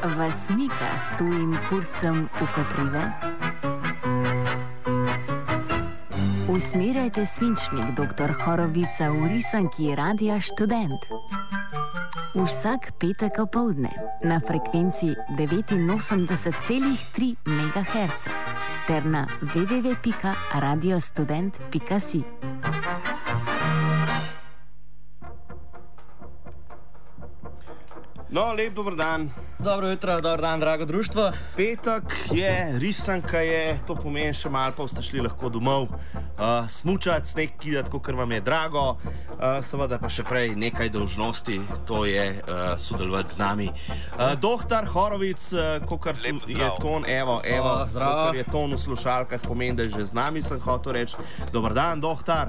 Vas mika s tujim kurcem v koprive? Usmerjajte svinčnik dr. Horovica v risanki Radia Študent. Vsak petek opoldne na frekvenci 89,3 MHz ter na www.radiostudent.si. No, lep dober dan. Dobro jutro, dober dan, drago društvo. Petek je, risanka je, to pomeni še malo, pa ste šli lahko domov smučati, sneg kidati, kakor vam je drago. Seveda pa še prej nekaj dolžnosti, to je sodelovati z nami. Doktor Horovic, kakor je ton, evo, kakor je ton v slušalkah, pomeni, da je že z nami, sem hotel reči. Dober dan, doktor.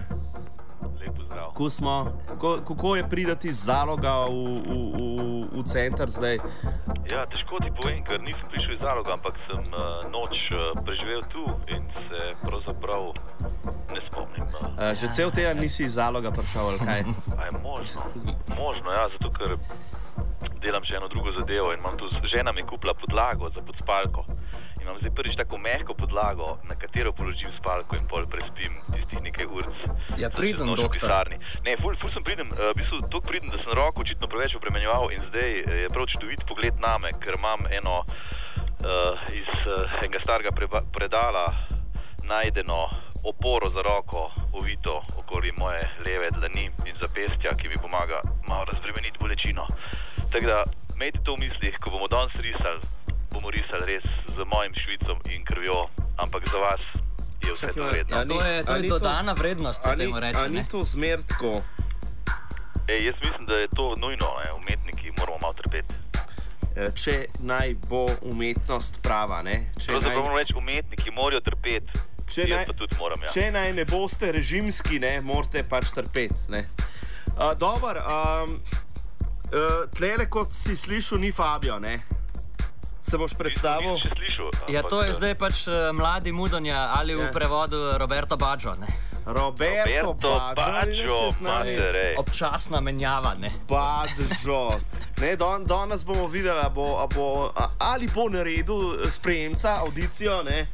Kako je pridati iz Zaloga v center zdaj? Ja, težko ti povem, ker nisem prišel iz Zaloga, ampak sem noč preživel tu in se pravzaprav ne spomnim. Že cel teden nisi iz Zaloga prišel, ali kaj? Možno, ja, zato ker delam še eno drugo zadevo in imam tu, žena mi kupila podlago za podspalko. In imam zdaj prvič tako mehko podlago, na katero položim spalko in pol prespim tistih nekaj urc. Ja, pridem, doktor. Ne, ful sem pridem, v bistvu toliko pridem, da sem roko očitno preveč obremenjeval in zdaj je prav čudovit pogled name, ker imam eno iz enega starega predala najdeno oporo za roko, ovito okoli moje leve dlani in zapestja, ki mi pomaga malo razbremeniti bolečino. Tako da, imejte to v mislih, ko bomo danes bomo risali res z mojim švicom in krvjo, ampak za vas je vse to vredno. Ja, to je dodana vrednost, če temu reče. A ni to zmer tako? Jaz mislim, da je to nujno, umetniki moramo malo trpeti. Če naj bo umetnost prava, ne? Pravzaprav moramo reči, umetniki morajo trpeti. Jaz pa tudi moram, ja. Če naj ne boste režimski, ne, morate pač trpeti, ne. Dobar, tlele, kot si slišal, ni Fabio, ne? Se boš predstavil? Nisem še slišal. Ja, to je zdaj pač mladi Mudonja ali v prevodu Roberto Baggio, ne? Roberto Baggio, materej. Občasna menjava, ne? Baggio. Ne, danes bomo videli, ali bo naredil sprejemca, audicijo, ne?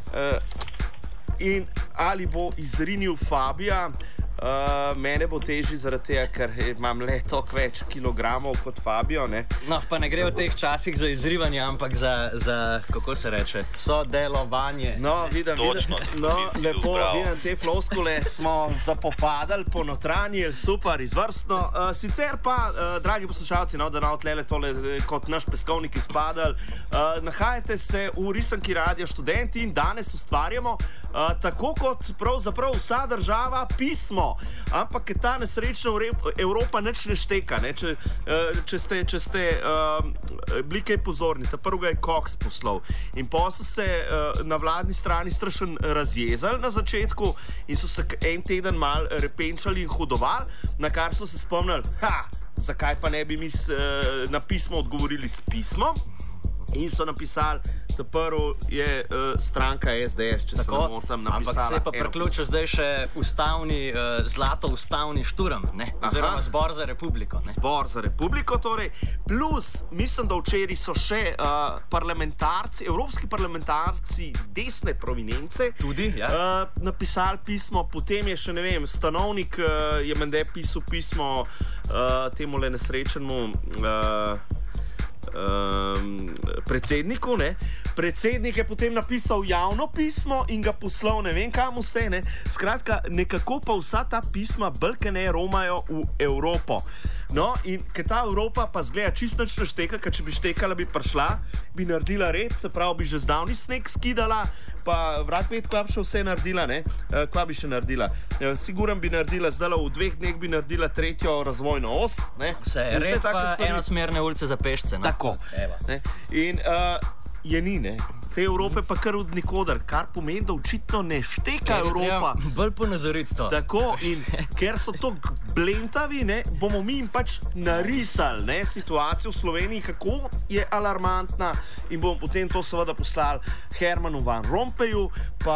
In ali bo izrinil Fabija. Mene bo težji zaradi tega, ker imam le toliko več kilogramov kot Fabio, ne? No, pa ne gre v teh časih za izrivanje, ampak za kako se reče, sodelovanje. No, vidim, lepo, vidim, te floskule smo zapopadali, ponotranjili, super, izvrstno. Sicer pa, dragi poslušalci, da nam tlele tole kot naš peskovnik izpadali, nahajate se v risanki Radia Študent in danes ustvarjamo, tako kot pravzaprav vsa država, pismo. Ampak je ta nesrečna Evropa nič ne šteka, ne? Če ste bili kaj pozorni, ta prvega je Cox poslal in pa so se na vladni strani strašen razjezali na začetku in so se en teden mal repenčali in hodovali, na kar so se spomnili, zakaj pa ne bi mi na pismo odgovorili s pismom. In so napisali, da prvo je stranka SDS, če se ne motim, napisala. Ampak se je pa priključil zdaj še zlato-ustavni šturm, ne? Oziroma Zbor za republiko. Ne? Zbor za republiko, torej. Plus, mislim, da včeraj so še evropski parlamentarci desne provenience tudi, ja. Napisali pismo, potem je še, ne vem, stanovnik je mende pisal pismo temu le nesrečenemu predsedniku, ne? Predsednik je potem napisal javno pismo in ga poslal ne vem kam vse, ne? Skratka, nekako pa vsa ta pisma bolj ne romajo v Evropo. No, in ker ta Evropa pa zgleda čisto nič ne šteka, ker če bi štekala, bi prišla, bi naredila red, se pravi, bi že zdavni sneg skidala, pa vrat pet, kva bi še vse naredila, ne? Kva bi še naredila? Siguran bi naredila, zdaj v 2 dneh bi naredila 3. razvojno os, ne? Vse red pa enosmerne ulice za pešce, ne? Tako, ne? In je ni, ne? Te Evrope pa kar od nikoder, kar pomeni, da očitno ne šteka Evropa. Bolj ponazoriti to. Tako, in ker so to blentavi, ne, bomo mi jim pač narisali, ne, situacijo v Sloveniji, kako je alarmantna in bomo potem to seveda poslali Hermanu Van Rompuyu, pa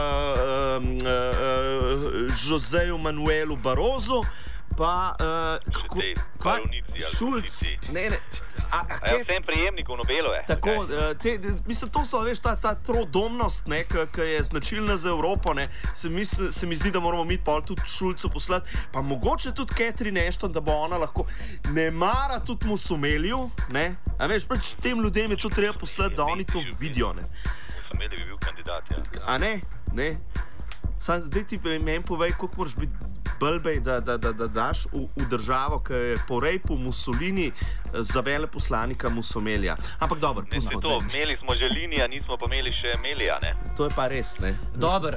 Joseju Manuelu Barrosu, pa Šulc, Vsem prejemnikom Nobelove. Tako, mislim, to so, veš, ta trodomnost, ki je značilna za Evropo, ne, se mi zdi, da moramo mi pol tudi Šulcu poslati, pa mogoče tudi Catherine Ashton, da bo ona lahko ne mara tudi Musomeliju, ne, a veš, pač tem ljudem je tudi treba poslati, da oni to vidijo, ne. Musomelij bi bil kandidat, ja. A ne, ne. Sam zdaj ti meni povej, koliko moraš biti blbej, da daš v državo, ki je po rejpu Mussolini za veleposlanika Musomelija. Ampak dobro, pustimo to. Imeli smo že Linija, nismo pa imeli še Melija, ne? To je pa res, ne? Dobro,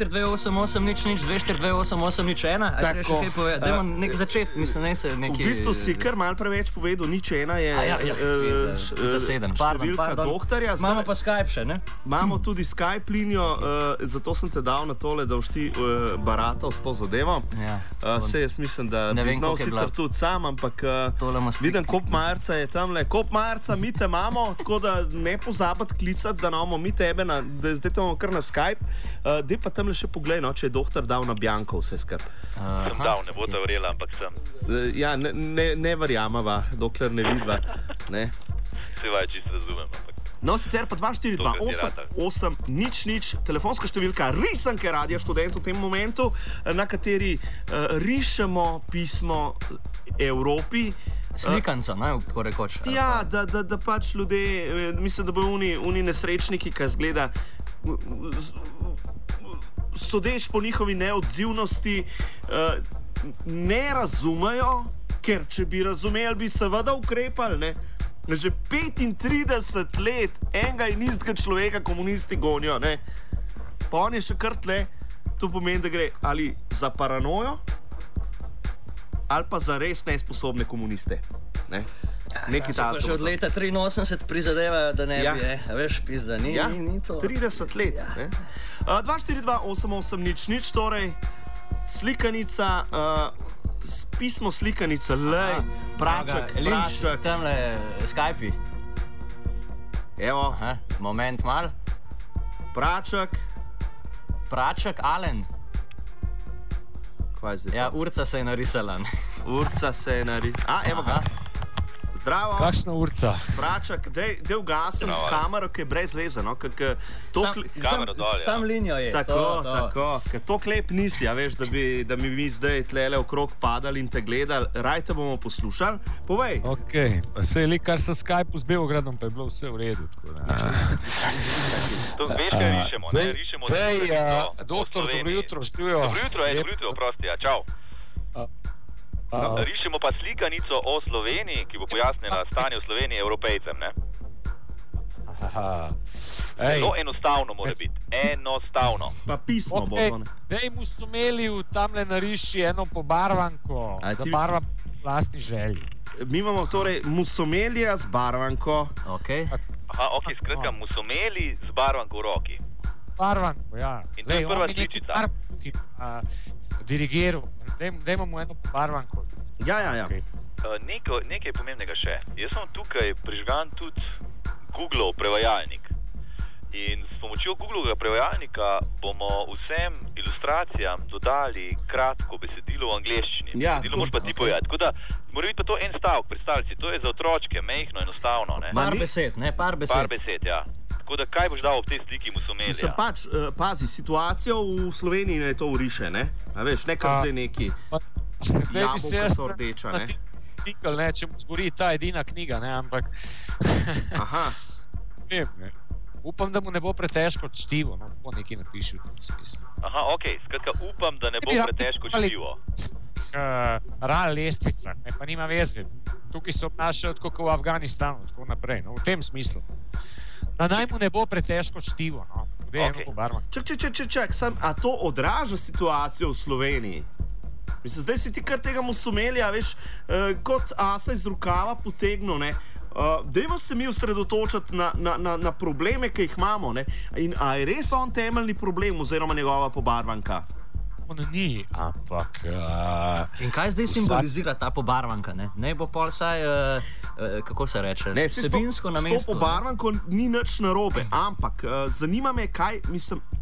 24288002881. Ajde še kaj povedati. Dajmo nek začet, mislim, ne se neki... V bistvu si kar malo preveč povedal, 01 je za 7. številka doktorja. Imamo pa Skype še, ne? Imamo tudi Skype linijo, zato sem te dal na tole, da boš ti baratal s to zadevo. Sej jaz mislim, da bi znal sicer tudi sam, ampak vidim, Kop Marca je tamle. Kop Marca, mi te imamo, tako da ne pozabiti klicati, da imamo mi tebe, da zdaj te imamo kar na Skype. Dej pa tamle še poglej, no, če je doktor dal na Bianco vse skrb. Sem dal, ne bo te verjela, ampak sem. Ja, ne verjamava, dokler ne vidva. Ne. Vse vaj čisto razumem, ampak. No, sicer pa 2428800, telefonska številka risanke Radia Študent v tem momentu, na kateri rišemo pismo Evropi. Slikanca, ne, tako rekoč. Ja, da pač ljudje, mislim, da bo oni nesrečniki, ki zgleda, sodeč po njihovi neodzivnosti, ne razumejo, ker če bi razumeli, bi seveda ukrepali, ne. Že 35 let enega in istega človeka komunisti gonijo, ne. Pa on je še kar tle, to pomeni, da gre ali za paranojo, ali pa za res nesposobne komuniste, ne. Nekaj tako. Še od leta 83 prizadevajo, da ne bi, veš, pizda, ni to. 30 let, ne. 2428800, torej slikanica, pismo slikanica, lej, praček. Tamle Skype-i. Evo. Moment mal. Praček, Alen. Kaj zdaj? Ja, Urca se je narisala. Urca se je narisala. Evo ga. Zdravo. Kakšna Urca? Praček, dej ugasim kamero, ki je brez veze, no? Kamero dol, ja. Sam linijo je. Tako. Ker to klep nisi, ja, veš, da bi mi zdaj tlele okrog padali in te gledali. Raj te bomo poslušali. Povej. Ok, pa se je li kar sa Skype z Beogradom, pa je bilo vse v redu. To veš, kaj rišemo, ne? Rišemo doktor, dobro jutro, štujo. Dobro jutro, prosti, ja, čau. Rišemo pa slikanico o Sloveniji, ki bo pojasnila stanje v Sloveniji Evropejcem, ne? Zelo enostavno mora biti. Enostavno. Pa pismo bo. Dej mu Musomeliju tamle nariši eno pobarvanko, da barva vlastni želji. Mi imamo torej Musomelija z barvanko. Ok, skratka, Musomelij z barvanko v roki. Barvanko, ja. In to je prva sličica. Dirigiral. Dajmo mu eno barvanko. Ja. Nekaj pomembnega še. Jaz sem tukaj prižgan tudi Googlov prevajalnik. In s pomočjo Googlovega prevajalnika bomo vsem ilustracijam dodali kratko besedilo v angleščini. Besedilo moraš pa ti povedati. Tako da mora biti pa to en stavek, predstavljati. To je za otročke, mehno, enostavno. Ne? Par besed, ja. Tako da kaj boš dal ob tej sliki Musomelija? Mislim pač, pazi, situacijo v Sloveniji ne to uriše, ne? A veš, nekaj zdaj neki jabolka so rdeča, ne? Če mu zgori ta edina knjiga, ne, ampak... Aha. Upam, da mu ne bo pretežko čtivo, no, bo nekaj napiši v tem smislu. Aha, okej, skratka, upam, da ne bo pretežko čtivo. Ral lestvica, ne, pa nima veze. Tukaj se obnašajo tako kot v Afganistanu, tako naprej, no, v tem smislu. Da naj mu ne bo pretežko čtivo, no. Čak, a to odraža situacijo v Sloveniji? Mislim, zdaj si ti kar tega Musomelija, veš, kot asa iz rukava potegnil, ne. Dajmo se mi osredotočati na probleme, ki jih imamo, ne. In a je res on temeljni problem oziroma njegova pobarvanka? On ni, ampak... In kaj zdaj simbolizira ta pobarvanka, ne? Ne bo pol saj, kako se reče, vsebinsko na mestu. S to pobarvanko ni nič narobe, ampak zanima me, kaj, mislim,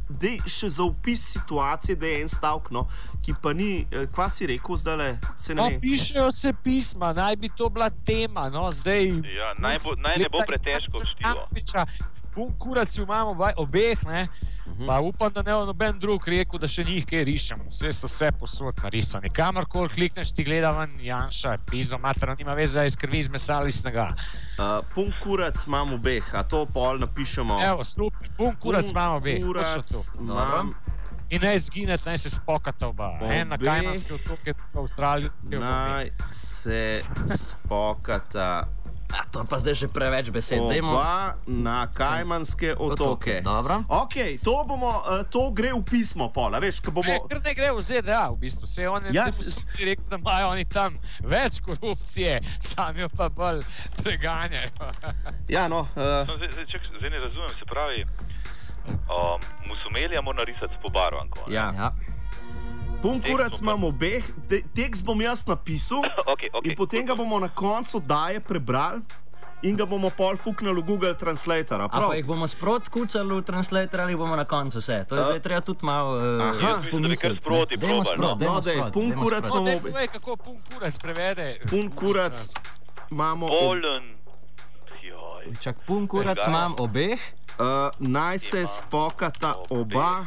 dej še za opis situacije, da je en stavek, no, ki pa ni, kva si rekel zdaj, se ne vem. Pišejo se pisma, naj bi to bila tema, no, zdaj... Ja, naj ne bo pretežko štivo. Pun kurac imamo obeh, ne, pa upam, da ne bo noben drug rekel, da še njih kaj rišemo. Vse posod narisani. Kamorkoli klikneš, ti gleda ven Janša, pizdo materno, nima veze, iz krvi, iz mesa ali snega. Pun kurac imam obeh, a to pol napišemo. Evo, super, pun kurac imam obeh. Kurac imam. In naj zginete, naj se spokata oba. En na Kajmanske otoke, v Avstraliji. Naj se spokata. To pa zdaj že preveč besed. Oba na Kajmanske otoke. Dobro. Ok, to gre v pismo pola, veš, ko bomo... Ker ne gre v ZDA, v bistvu. Vse oni rekel, da imajo oni tam več korupcije, sami jo pa bolj preganjajo. Ja, no... Zdaj ne razumem, se pravi, Musumelija mora narisati s pobarvanko. Ja. Pun kurac imam obeh, tekst bom jaz napisal in potem ga bomo na koncu daje prebrali in ga bomo pol fuknali v Google Translator. A pa jih bomo sprot kucali v Translator ali bomo na koncu vse? To je zdaj treba tudi malo Kar pomisliti. sproti proba. Pun kurac imamo obeh. Povej, kako pun kurac prevede. Pun kurac imamo... Polen. Čak, pun kurac imam obeh. Naj se spokata oba.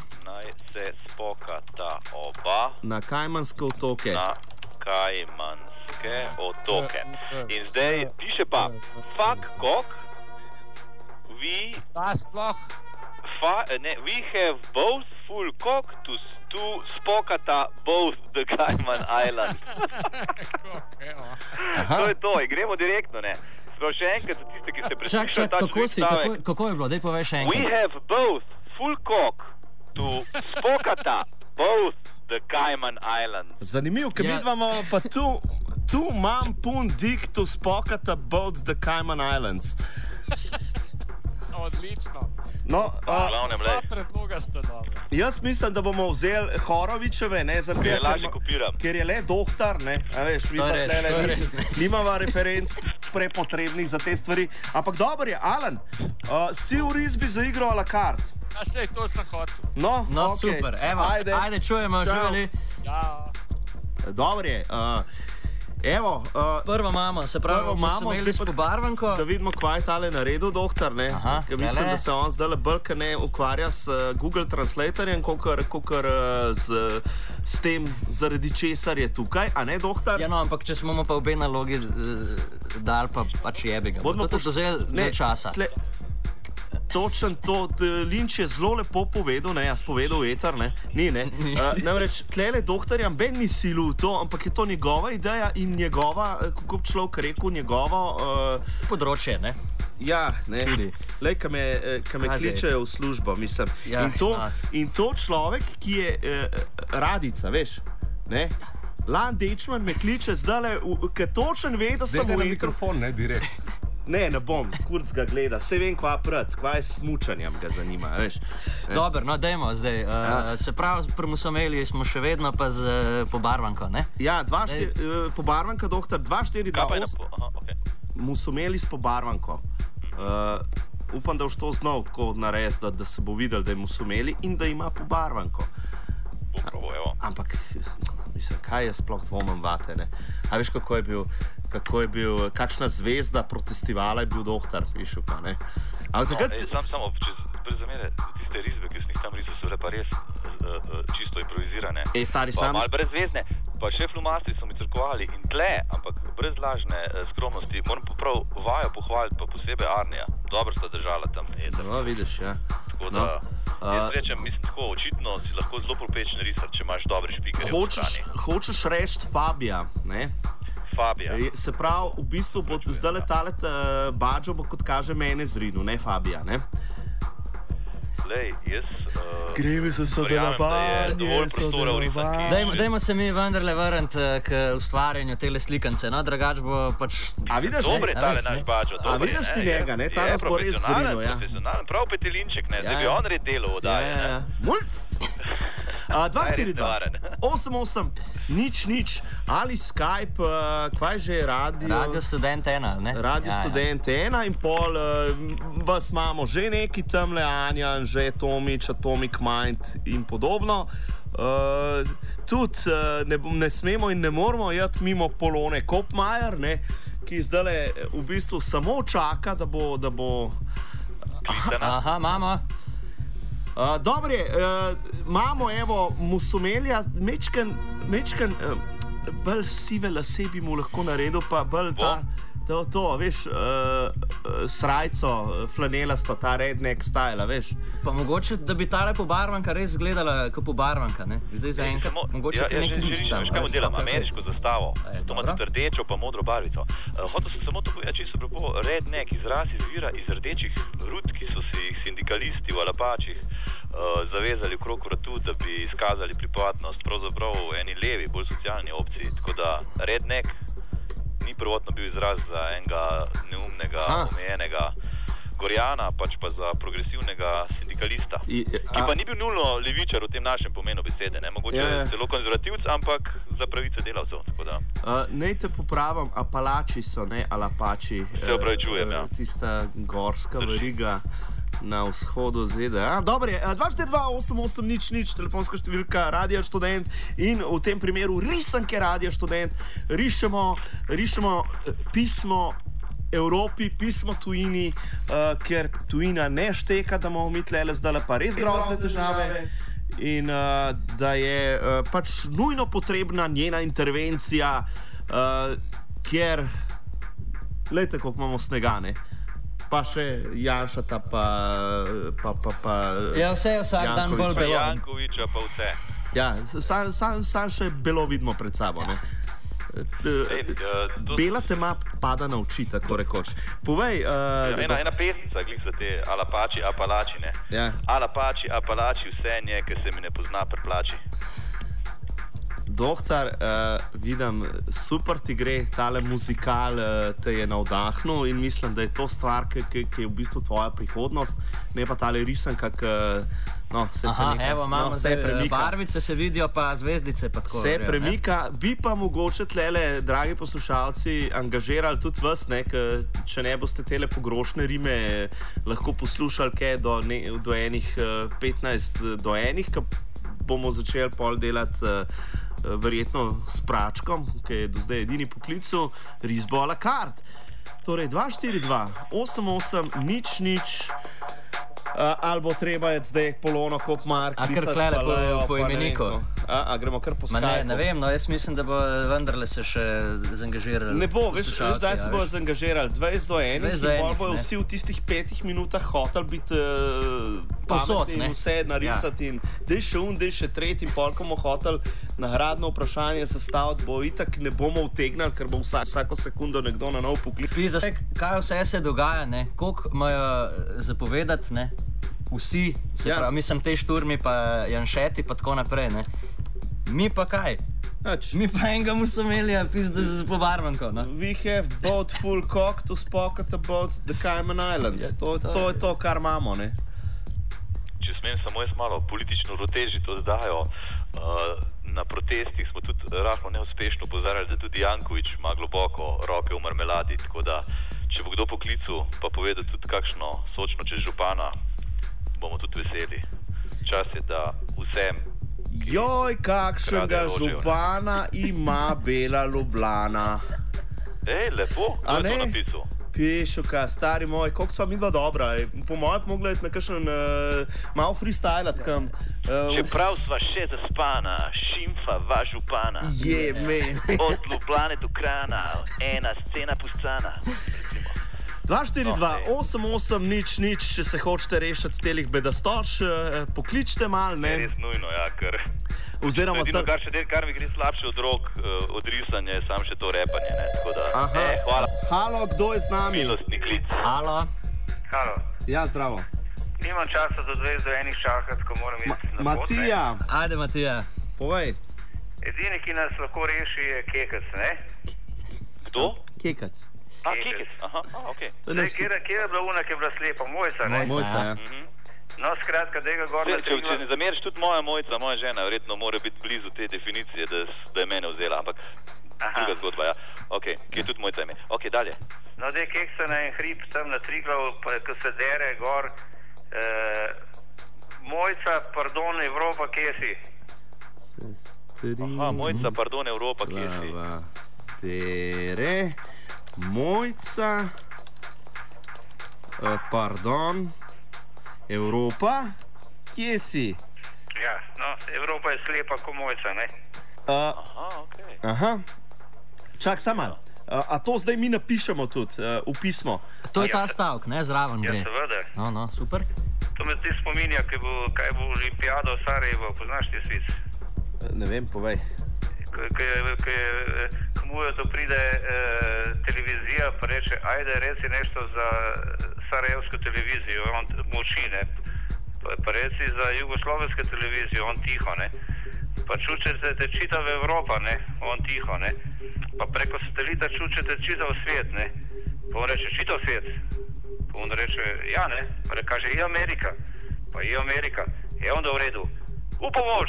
Na Kajmanske otoke. In zdaj piše pa, fuck cock, we have both full cock to spokata both the Cayman Islands. To je to, gremo direktno, ne? Še enkrat za tiste, ki ste preslišali ta čudovit stavek. Kako je bilo? Daj povej še enkrat. We have both full cock to spokata both the Cayman Islands. Zanimivo, ker vidva imamo pa tu imam pun dik to spokata both the Cayman Islands. Odlično. No, Dva predloga sta dobra. Jaz mislim, da bomo vzeli Horovičeve, ne, ker je le dohtar, ne, a veš, nimava referenc prepotrebnih za te stvari. Ampak dobro je, Alan, si v risbi za igro a la carte? A sej, to sem hotel. No, okay. Super, evo, ajde čujemo, živeli. Ja. Dobro je, evo, prvo imamo, se pravi, smo imeli s pobarvanko. Da vidimo, kva je tale naredil doktor, ne? Ker mislim, da se on zdaj bolj ne ukvarja s Google Translatorjem, kakor s tem, zaradi česar je tukaj, a ne, doktor? Ja, no, ampak če smo mu pa obe nalogi dali, pa pač jebi ga. Bodo to vzeli nekaj časa. Točen to, Linč je zelo lepo povedal, ne, jaz povedal eter, ne, ni, ne. Namreč, tlele doktorjam ben ni silu v to, ampak je to njegova ideja in njegova, kako bi človek rekel, njegovo... področje, ne? Ja, ne, lej, ka me kličejo v službo, mislim. Ja, in to človek, ki je radica, veš, ne. Lan Dečman me kliče zdajle, ker točen ve, da sem v etru. Mikrofon, ne, direkt. Ne bom, kurc ga gleda, sej vem, kva pred, kva je smučanjem ga zanima, veš. Dobro, no, dajmo zdaj. Se pravi, pri Musumeliji smo še vedno pa z pobarvanko, ne? Ja, pobarvanka, doktor, 2-4-2-8. Musumeli s pobarvanko. Upam, da boš to znal tako narediti, da se bo videl, da je Musumeli in da ima pobarvanko. Ampak, mislim, kaj je sploh dvomem vate, ne? A veš, kako je bil, kakšna zvezda protestivala je bil doktor, viš, pa, ne? Samo, brez zamere, tiste risbe, ki sem jih tam risal, so bile pa res čisto improvizirane. Stari sam. Malo brezvezne, pa še flumastri so mi crkovali in tle, ampak brez lažne skromnosti, moram prav vajo pohvaliti, pa posebej Arnija. Dobro sta držala tam. No, vidiš, ja. Tako da, jaz rečem, mislim tako, očitno si lahko zelo propečen risar, če imaš dobri špikerje v strani. Hočeš reči Fabija, ne? Fabija. Se pravi, v bistvu bo zdaj letale Bađo bo kot kaže mene zrinil, ne Fabija, ne? Lej, jaz... Gremi so sodelovanje. Dajmo se mi vendarle vrniti k ustvarjanju tele slikance, no, drugač bo pač... A vidiš, ne? Dobre tale naš Bađo, dobre. A vidiš ti njega, ne? Ta nas bo res zrinil, ja. Profesionalen, prav petelinček, ne? Zdaj bi on red delal v oddaji, ne? Mulc! 242 88 nič ali Skype, kaj že je radio? Radio Student 1, ne? Radio Student 1 in pol, vas imamo že neki tamle, Anja, že Tomič, Atomic Mind in podobno. Tudi ne smemo in ne moramo jeti mimo Polone Kopmajer, ki zdaj v bistvu samo čaka, da bo... Aha, imamo. Dobro je, imamo, evo, Musumelja, mečken, bolj sive lase bi mu lahko naredil, pa bolj to, veš, srajco, flanelasto, ta redneck style, veš. Pa mogoče, da bi tale pobarvanka res izgledala kot pobarvanka, ne? Zdaj za enkrat, mogoče nekaj lista. Veš, kaj mu delam, ameriško zastavo, to ima tudi rdečo pa modro barvico. Hotel sem samo to povedati, čisto prepo, redneck izraz izvira iz rdečih rud, ki so si jih sindikalisti v Alapačih zavezali okrog vratu, da bi izkazali pripadnost pravzaprav eni levi, bolj socialni opciji. Tako da redneck ni prvotno bil izraz za enega neumnega, omejenega gorjana, pač pa za progresivnega sindikalista. Ki pa ni bil nulno levičar v tem našem pomenu besede, ne? Mogoče celo konzervativc, ampak za pravice delavcev. Naj te popravim, Apalači so, ne Alapači. Se opravičujem, ja. Tista gorska veriga na vzhodu ZDA. Dobro je, 242-88-00, telefonska številka Radio Študent in v tem primeru risanke Radio Študent. Rišemo pismo Evropi, pismo tujini, ker tujina ne šteka, da bomo mi tlele zdaj pa res grozne težave in da je pač nujno potrebna njena intervencija, ker glejte, koliko imamo snega, ne? Pa še Janšata, pa... Ja, vse je vsak dan bolj belo. Jankoviča, pa vse. Ja, sam še belo vidimo pred sabo, ne? Bela tema pada na oči, tako rekoč. Povej... Ena pesnica, glih za te Alapači, Apalači, ne? Alapači, Apalači, vse nje, ki se mi ne pozna pri plači. Doktor, vidim, super ti gre, tale muzikal te je navdahnil in mislim, da je to stvar, ki je v bistvu tvoja prihodnost, ne pa tale risanka, imamo zdaj barvice, se vidijo pa zvezdice pa tako. Se premika, bi pa mogoče tlele, dragi poslušalci, angažirali tudi vas, če ne boste tele pogrošne rime lahko poslušali kaj do enih 15 do enih, ko bomo začeli pol delati verjetno s pračkom, ki je do zdaj edini poklicu, risbo a la carte. Torej 242-88-00, ali bo treba je zdaj Polono Kopmajer klicati. A kar klele po imeniku. A gremo kar po Skypeu. Ne vem, jaz mislim, da bo vendarle se še zangažirali. Ne bo, veš, zdaj se bojo zangažirali 20 do 1, ki bolj bojo vsi v tistih 5 minutah hotel biti pametni in vse narisati in dej še tretji in pol, ko bomo hotel nagradno vprašanje sestaviti, bo itak ne bomo utegnali, ker bo vsako sekundo nekdo na nov poklic. Kaj vse se dogaja, ne? Koliko imajo zapovedati, ne? Vsi, pravi, mislim, te šturmi pa Janšeti pa tako naprej, ne? Mi pa kaj? Mi pa enega Musumelja pizda z pobarvanko, no? We have both full cock to spocket about the Cayman Islands. To je to, kar imamo, ne? Če smem samo jaz malo politično rotežiti oddajo, na protestih smo tudi rahlo neuspešno pozarjali, da tudi Jankovič ima globoko roke v marmeladi, tako da če bo kdo poklical, pa povedal tudi kakšno sočno čez župana, bomo tudi veseli. Čas je, da vsem, joj, kakšnega župana ima Bela Ljubljana. Lepo, kdo je to napisal? Pišuka, stari moj, koliko sva midva dobra. Po mojem bi mogla iti na kakšen malo freestylat kam. Čeprav sva še zaspana, šimfa va župana. Od Ljubljane do Krana, ena scena pustana. 242-88-00, če se hočete rešiti telih bedastoč, pokličite mal, ne? Res nujno, ja, ker... Oziroma kar mi gre slabše od rok, od risanja, je sam še to repanje, ne? Tako da, hvala. Halo, kdo je z nami? Milostni klic. Halo. Halo. Ja, zdravo. Nimam časa do 20 do 1 čakati, ko moram iti na pot. Matija. Ajde, Matija. Povej. Edini, ki nas lahko reši, je Kekec, ne? Kdo? Kekec. Kekec, aha, okej. Kje je bila ona, ki je bila slepa? Mojca, ne? Mojca, ja. No, skratka, tega gor na Če ne zameriš, tudi moja Mojca, moja žena, verjetno mora biti blizu te definicije, da je mene vzela, ampak druga zgodba, ja. Ok, kje je tudi Mojca ime? Ok, dalje. No, keksa na en hrib, tam na Triglav, ko se dere gor. Mojca, pardon, Evropa, kje si? Aha, Mojca, pardon, Evropa, kje si? Dere, Mojca, pardon, Evropa, kje si? Ja, no, Evropa je slepa ko Mojca, ne? Aha, ok. Aha, čak sama. A to zdaj mi napišemo tudi v pismo? To je ta stavek, ne, zraven gre. Ja, seveda. No, super. To me ti spominja, kaj bo Olimpijada v Sarajevo, poznaš ti svic? Ne vem, povej. K mu to pride televizija, pa reče, ajde, reci nešto za sarajevsko televizijo, on moči, ne? Pa reci za jugoslovensko televizijo, on tiho, ne? Pa čučete te čitav Evropa, ne? On tiho, ne? Pa preko satelita čučete čitav svijet, ne? Pa on reče, čitav svijet? Pa on reče, ja, ne? Pa kaže, i Amerika. Pa i Amerika. Je onda u redu. U pomoć!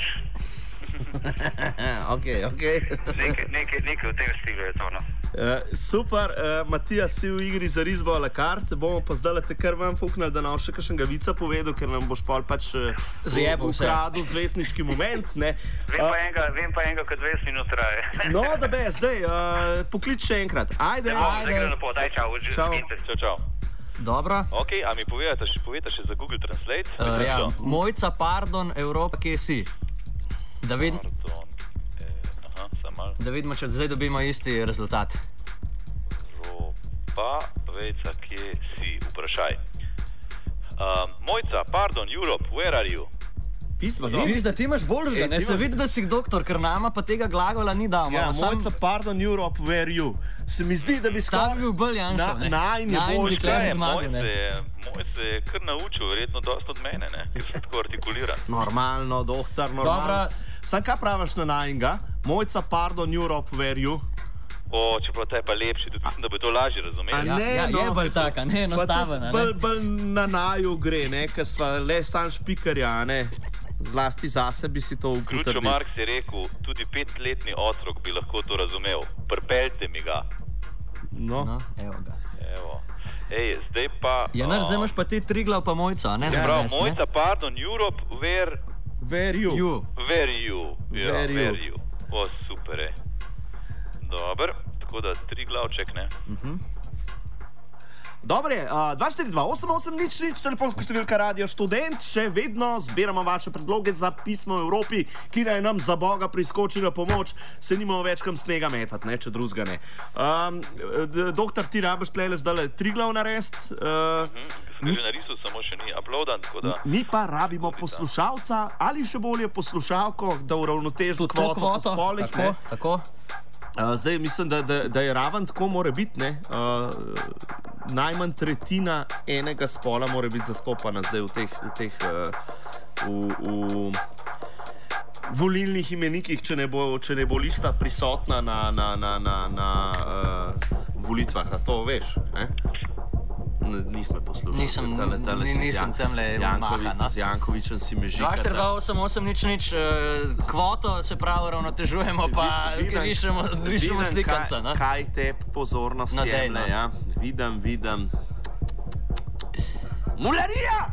Ok. Nekaj v tem stilu je to, no. Super, Matija, si v igri za risbo a la carte, bomo pa zdaj te kar vam fuknali, da nam še kakšnega vica povedal, ker nam boš pol pač ukradel zvezdniški moment, ne. Vem pa enega, kad 20 minut traje. No, da be, zdaj, poklič še enkrat. Ajde. Zdaj gre lepo, daj, čau. Dobro. Ok, a mi povejte še za Google Translate? Ja, Mojca, pardon, Evropa, kje si? Da vidimo, če zdaj dobimo isti rezultat. Evropa, vejca, kje si? Vprašaj. Mojca, pardon, Europe, where are you? Pismo, no? Vidiš, da ti imaš boljšega, ne? Se vidi, da si doktor, ker nama pa tega glagola ni dal. Ja, Mojca, pardon, Europe, where are you? Se mi zdi, da bi skoraj... Ta bi bil bolj Janšov, ne? Najn je boljši. Mojca je kar naučil, verjetno dost od mene, ne? Ker se tako artikulira. Normalno, doktor, normalno. Sam kaj praviš na najnga? Mojca, pardon, Europe, where are you? Čeprav ta je pa lepši, tudi mislim, da bi to lažje razumeli. Ja, je bolj taka, ne, enostavena, ne? Bolj na naju gre, ne, ker sva le sam špikarja, ne? Zlasti zase bi si to uputrdil. Groucho Marx je rekel, tudi 5-letni otrok bi lahko to razumel. Pripeljte mi ga. No, evo ga. Evo. Ej, zdaj pa... Ja, zdaj imaš pa ti Triglav pa Mojca, ne? Prav, Mojca, pardon, Europe, where you? Where you? O, super, Dobar, tako da Triglavček, ne? Dobre, 242-880-0, telefonska številka Radio Študent, še vedno zbiramo vaše predloge za pismo Evropi, ki naj nam za Boga priskoči na pomoč, se nimamo več kam snega metati, ne, če drugega ne. Doktor, ti rabiš tlele zdaj Triglav narediti? Sem že narisal, samo še ni uploadan, tako da... Mi pa rabimo poslušalca, ali še bolje poslušalko, da uravnoteži kvoto po spolih, ne? Tako. Zdaj mislim, da je raven tako mora biti, ne? Najmanj tretjina enega spola mora biti zastopana zdaj v teh volilnih imenikih, če ne bo lista prisotna na volitvah, a to veš, ne? Nismo poslušali. Nisem temle maha. Z Jankovičem si me žikata. 242-880, kvoto se pravi ravnotežujemo, pa rišemo slikanca. Kaj te pozornost jemlje, ja? Vidim. Mularija!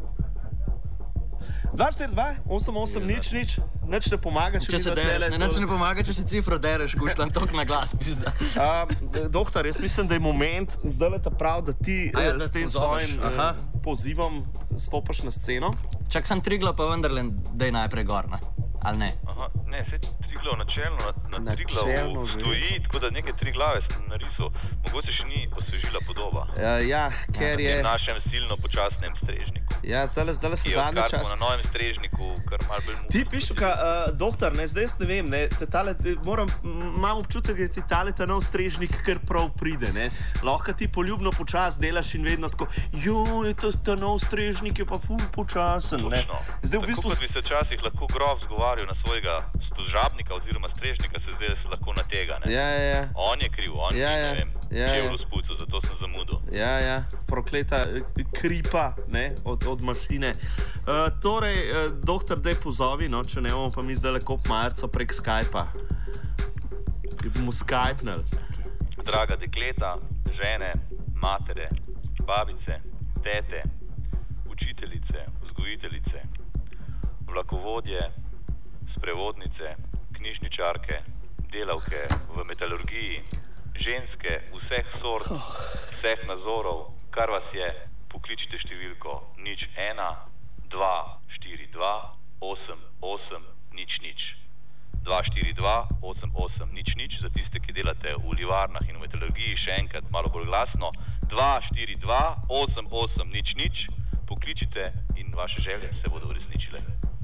242-880-0, nič ne pomaga, če se dereš. Nič ne pomaga, če se cifro dereš, kušlan tok na glas, pizda. Doktor, jaz mislim, da je moment zdaj ta prav, da ti s tem svojim pozivom stopaš na sceno. Čak sem Triglav pa vendarle, da je najprej gor, ne? Ali ne? Ne, se Triglav načelno na Triglav stoji, tako da neke Triglave sem narisal. Mogoče še ni osvežila podoba. Ja, ker je... V našem silno počasnem strežniku. Ja, zdaj se zadnji čas. Na novem strežniku, kar malo bolj muka. Ti pišu, doktor, ne, zdaj jaz ne vem, ne, imam občutek, da ti ta nov strežnik kar prav pride, ne. Lahko ti poljubno počas delaš in vedno tako, ta nov strežnik je pa ful počasen, ne. Tako kot bi se včasih lahko grof zgovarjal na svojega služabnika oziroma strežnika se zdaj lahko natega. Ja. On je kriv, on je, ne vem, če v spucu, zato sem zamudil. Ja, prokleta kripa, ne, od mašine. Torej, doktor, daj pozovi, no, če ne bomo pa mi zdaj kop marco prek Skypa. Bomo Skypnali. Draga dekleta, žene, matere, babice, tete, učiteljice, vzgojiteljice, vlakovodje, sprevodnice, knjižničarke, delavke v metalurgiji, ženske vseh sort, vseh nazorov, kar vas je, pokličite številko 01 242 88 00. 242 88 00, za tiste, ki delate v livarnah in v metalurgiji, še enkrat malo bolj glasno, 242 88 00, pokličite in vaše želje se bodo uresničile.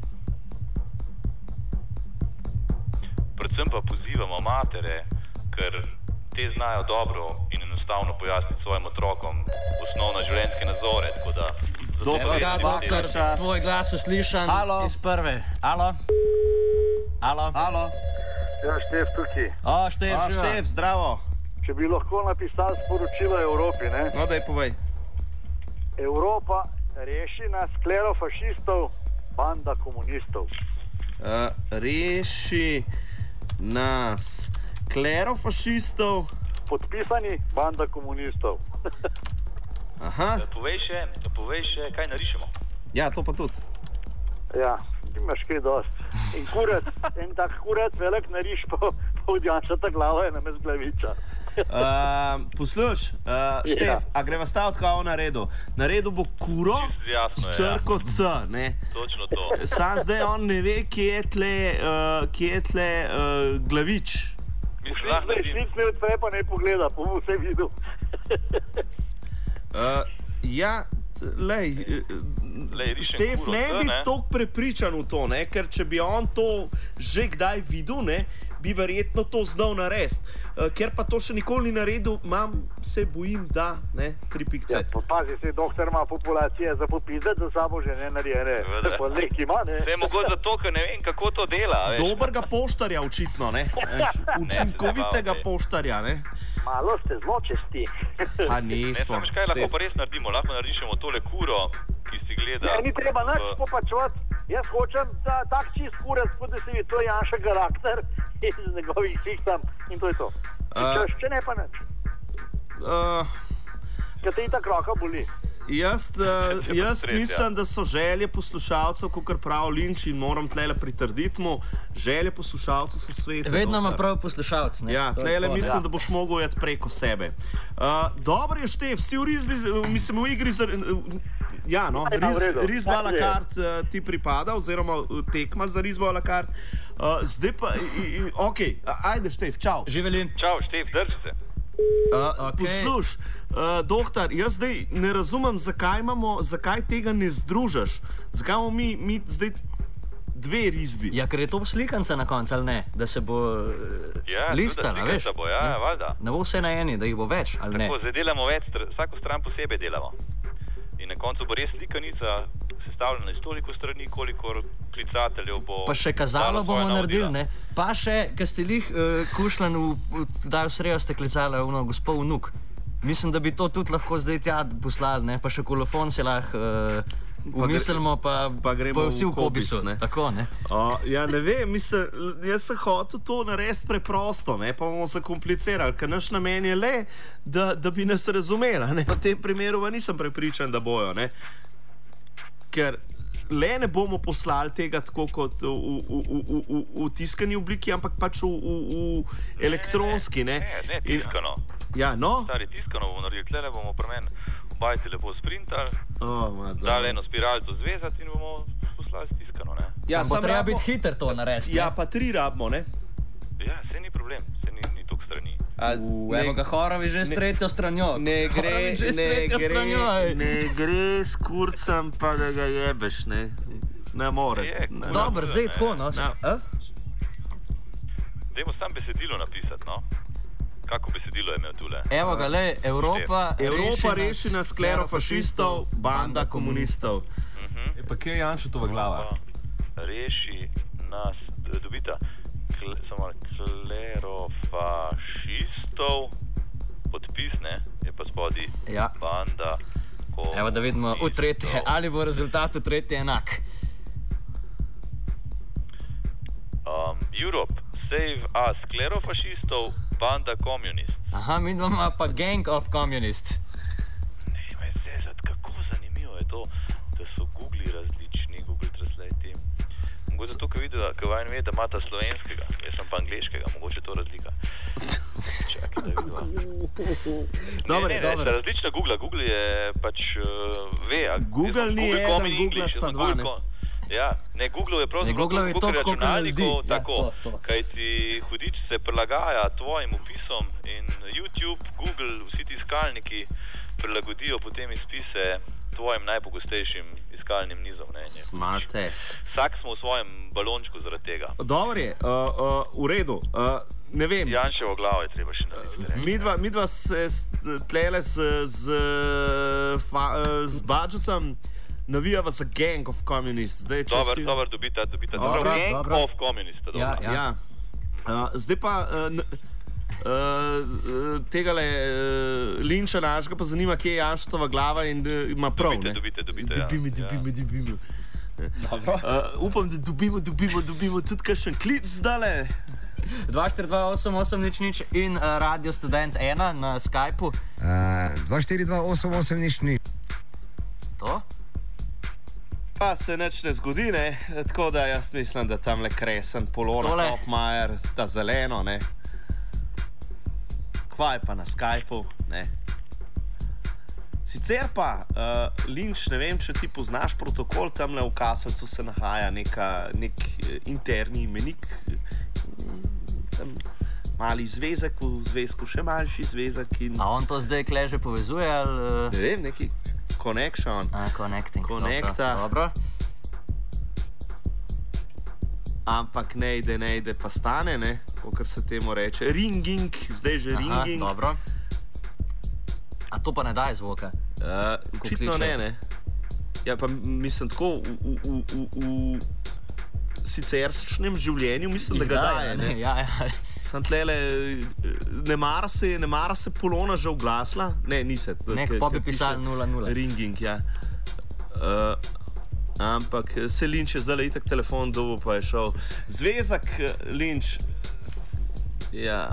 Predvsem pa pozivamo matere, ker te znajo dobro in enostavno pojasniti svojim otrokom osnovne življenjske nazore, tako da... Dobro, doktor, tvoj glas je slišan iz prve. Alo? Ja, Štef tukaj. Štef, zdravo. Če bi lahko napisali sporočilo Evropi, ne? No, daj povej. Evropa reši nas klerofašistov, banda komunistov. Reši nas klerofašistov. Podpisani, banda komunistov. Aha. Da povej še, kaj narišemo. Ja, to pa tudi. Ja, imaš kaj dost. En tak kurat velik nariš, pa odjančata glava je namest glavica. Posluš, Štef, a greva staviti kao na redu. Na redu bo kuro s črko C, ne? Točno to. Sam zdaj on ne ve, kje je tle glavič. Šlic me odpre, pa ne pogleda, pa bo vse videl. Ja, Štef, ne bi toliko prepričan v to, ne? Ker če bi on to že kdaj videl, ne, bi verjetno to znal narediti. Ker pa to še nikoli ni naredil, se bojim, da, ne, 3 pikce. Ja, pazi se, doktor ima populacije za popizet, za sabo že ne narije, pa nekaj ima, ne. Se je mogoče zato, ker ne vem, kako to dela. Dobrega poštarja očitno, ne. Učinkovitega poštarja, ne. Malo ste zločesti. Pa nismo. Ne, kaj lahko pa res naredimo, lahko narišemo tole kuro, ki si gleda... Ja, ni treba naš popačovati. Jaz hočem tak čist kurat, kot da se vidi, to je Janša karakter iz njegovih sih tam in to je to. Če ne pa neč. Ker te itak roka boli. Jaz mislim, da so želje poslušalcev, kakor prav Linč, in moram tlele pritrditi mu, želje poslušalcev so svete. Vedno ima prav poslušalc, ne? Ja, tlele mislim, da boš mogel jeti preko sebe. Dobro je, Štef, si v risbi, mislim v igri za... Ja, no, risba a la carte ti pripada, oziroma tekma za risbo a la carte. Zdaj pa, okej, ajde Štef, čau. Živelin. Čau, Štef, drži se. Posluš, doktor, jaz zdaj ne razumem, zakaj tega ne združaš. Zakaj imamo mi zdaj 2 risbi? Ja, ker je to slikanca na koncu, ali ne? Da se bo listala, veš? Ja, valjda. Ne bo vse na eni, da jih bo več, ali ne? Tako, zdaj delamo več, vsako stran posebej delamo. In na koncu bo res slikanica sestavljena iz toliko strani, kolikor klicateljev bo... Pa še kazalo bomo naredili, ne? Pa še, ker ste lih kušlan v sredo ste klicali gospod vnuk. Mislim, da bi to tudi lahko zdaj tja poslali, ne? Pa še kolofon se lahko umislimo, pa gremo vsi v kobisu, ne? Tako, ne? Ja, ne vem, mislim, jaz sem hotel to narediti preprosto, ne? Pa bomo se komplicirali, ker naš namen je le, da bi nas razumela, ne? V tem primeru pa nisem prepričan, da bojo, ne? Ker le ne bomo poslali tega tako kot v tiskani obliki, ampak pač v elektronski, ne? Ne, tiskano. Ja, no? Stari, tiskano bomo naredili, tle bomo pri meni v bajti lepo sprintali, dali eno spiralco zvezati in bomo poslali tiskano, ne? Ja, samo treba biti hiter to narediti, ne? Ja, pa 3 rabimo, ne? Ja, se ni problem, se ni toliko strani. Evo ga, Horovi že s tretjo stranjo. Ne gre s kurcem, pa da ga jebeš, ne? Ne more. Dobro, zdaj tako, no? Dajmo sam besedilo napisati, no? Kako besedilo je imel tule? Evo ga, le, Evropa reši nas klerofašistov, banda komunistov. Pa kje je Janšetova glava? Reši nas, dobita. klerofašistov, podpis, ne, je pa spodaj banda. Evo, da vidimo v tretje, ali bo rezultat v tretje enak. Europe, save us, klerofašistov, banda communists. Aha, mi imamo pa gang of communists. Ne, me zezat, kako zanimivo je to, da so Google različni, Google Translate. Mogoče zato, ker vajen ve, da imata slovenskega, jaz sem pa angleškega, mogoče to razlika. Čakaj, da vidiva. Ne, različna Google. Google je pač ve. Google ni eden, Google sta dva, ne? Ja, ne, Google je pravzaprav Google računalnikov, tako, kaj ti hudič se prilagaja tvojim opisom in YouTube, Google, vsi ti iskalniki prilagodijo potem izpise tvojim najpogostejšim iskalnim nizom. Smart ass. Vsak smo v svojem balončku zaradi tega. Dobro je, v redu, ne vem. Janševo glavo je treba še narediti. Midva se tlele z budžetom navijava za gang of communists. Dobar, dobita. Gang of communists. Ja. Zdaj pa tegale Linča našega pa zanima, kje je Janštova glava in ima prav. Dobite. Dobimo. Upam, da dobimo tudi kakšen klic zdale. 2428800 in Radio Student 1 na Skypeu. 2428800. To? Pa se nič ne zgodi, ne? Tako da jaz mislim, da tamle kresen, Polona, Kopmajer, ta zeleno, ne? Kva je pa na Skypeu, ne? Sicer pa, Linč, ne vem, če ti poznaš protokol, tamle v Kaselcu se nahaja nek interni imenik, tam mali zvezek, v zvezku še manjši zvezek. A on to zdaj kleže povezuje, ali? Ne vem, neki connection. Connecta. Dobro. Ampak ne ide, pa stane, ne, kakor se temu reče. Ringing, zdaj že ringing. Dobro. A to pa ne daje zvoka? Očitno ne. Ja, pa mislim tako, v siceršnjem življenju mislim, da ga daje, ne. Ja. Sam tlele, ne mara se Polona že oglasla? Ne, ni se. Pa bi pisali 0-0. Ringing, ja. Ampak se Linč je zdaj itak telefon dobil, pa je šel. Zvezak Linč. Ja.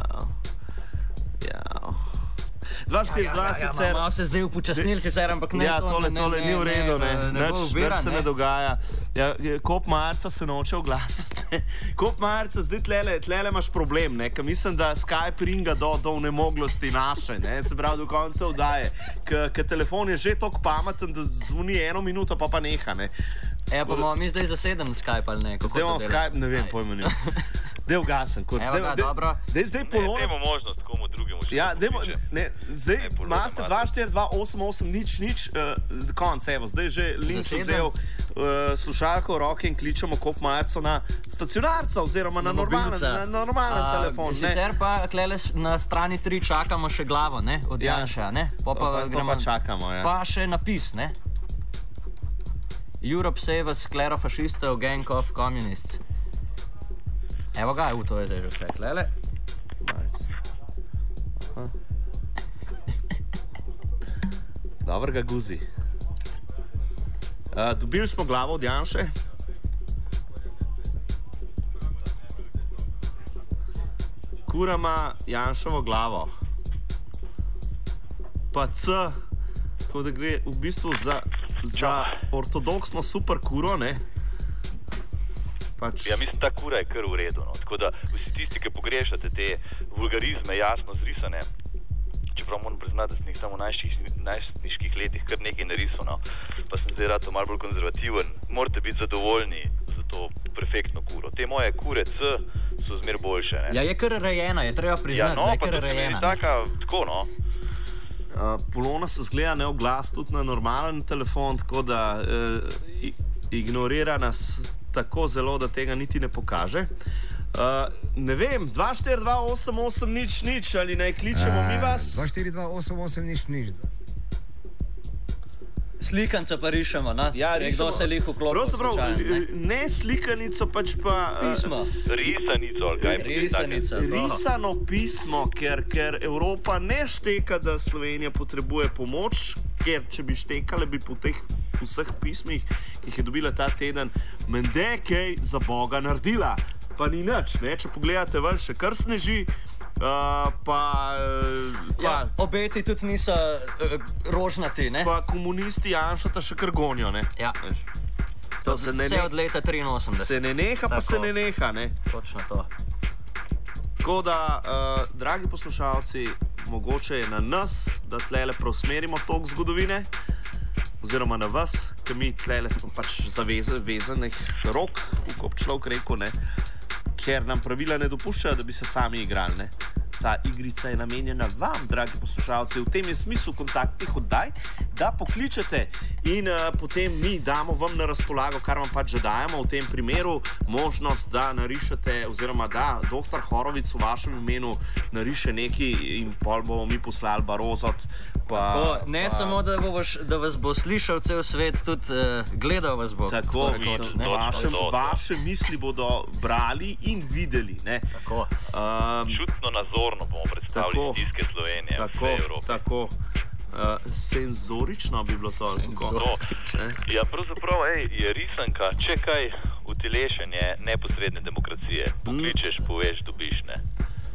242 sicer. Malo se zdaj upočasnili sicer, ampak ne. Ja, tole ni v redu, ne. Nič se ne dogaja. Ja, Kop Marca se noče oglasiti. Kop Marca, zdaj tlele imaš problem, ne. Ker mislim, da Skype ringa do nemoglosti naše, ne. Se pravi, do konca vdaje. Ker telefon je že toliko pameten, da zvoni 1 minuto, pa neha, ne. Ja, pa imamo mi zdaj zaseden Skype ali ne? Zdaj imamo Skype, ne vem, pojma ni. Dej ugasen. Evo ga, dobro. Zdaj Polona. Dejmo možnost komu drugemu. Ja, zdaj imate 2428800, konc, evo, zdaj že Linč vzel slušalko v roke in kličemo Kop Marco na stacionarca oziroma na normalen telefon. Sicer pa klele na strani 3 čakamo še glavo, ne, od Janša, ne? To pa čakamo, ja. Pa še napis, ne? Europe save us, klerofašistov, gang of communists. Evo ga, to je zdaj že vse, klele. Nice. Dobro ga guzi. Dobili smo glavo od Janše. Kura ima Janšovo glavo. Pa C, tako da gre v bistvu za ortodoksno super kuro, ne? Ja, mislim, ta kura je kar v redu, no. Tako da vsi tisti, ki pogrešate te vulgarizme jasno zrisane, čeprav moram priznati, da sem jih samo v najstniških letih kar nekaj narisal, no. Pa sem zdaj rad malo bolj konzervativen, morate biti zadovoljni za to perfektno kuro. Te moje kure C so zmer boljše, ne. Ja, je kar rejena, je treba priznati, da je kar rejena. Ja, no, pa tako, no. Polona se zgleda neoglas tudi na normalen telefon, tako da ignorira nas tako zelo, da tega niti ne pokaže. Ne vem, 2428800, ali naj kličemo mi vas? 2428800. Slikanca pa rišemo, ne? Ja, kdo se lih vklopi. Pravzaprav ne slikanico, pač pa pismo. Risanico, ali kaj? Risano pismo, ker Evropa ne šteka, da Slovenija potrebuje pomoč, ker če bi štekala, bi po teh vseh pismih, ki jih je dobila ta teden, mende kaj za Boga naredila. Pa ni nič, ne? Če pogledate ven, še kar sneži. Obeti tudi niso rožnati, ne? Pa komunisti Janšata še kar gonijo, ne? Ja. To se vse od leta 83. Se ne neha, pa se ne neha, ne? Točno to. Tako da, dragi poslušalci, mogoče je na nas, da tlele preusmerimo tok zgodovine, oziroma na vas, ker mi tlele smo pač zavezanih rok, kot človek rekel, ne? Ker nam pravila ne dopuščajo, da bi se sami igrali, ne? Ta igrica je namenjena vam, dragi poslušalci. V tem je smisel kontaktnih oddaj, da pokličete in potem mi damo vam na razpolago, kar vam pač že dajemo, v tem primeru možnost, da narišete, oziroma da dr. Horovic v vašem imenu nariše neki in pol bomo mi poslali Barozot. Samo, da vas bo slišal cel svet, tudi gledal vas bo. Tako, vaše misli bodo brali in videli, ne? Tako. Čutno nazorno bomo predstavili stiske Slovenije v vsej Evropi. Tako. Senzorično bi bilo to. Ja, pravzaprav je risanka, če kaj utelešenje neposredne demokracije. Pokličeš, poveš, dobiš, ne?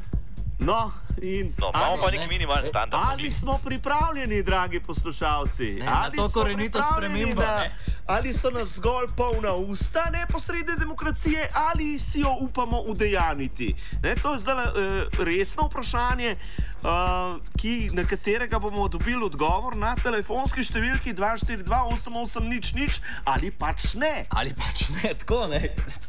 Imamo pa nek minimalni standard. Ali smo pripravljeni, dragi poslušalci? Na to korenito spremembo. Ali so nas zgolj polna usta neposredne demokracije, ali si jo upamo udejaniti? To je zdaj resno vprašanje, na katerega bomo dobili odgovor na telefonski številki 242 88 00 ali pač ne. Ali pač ne, tako ne.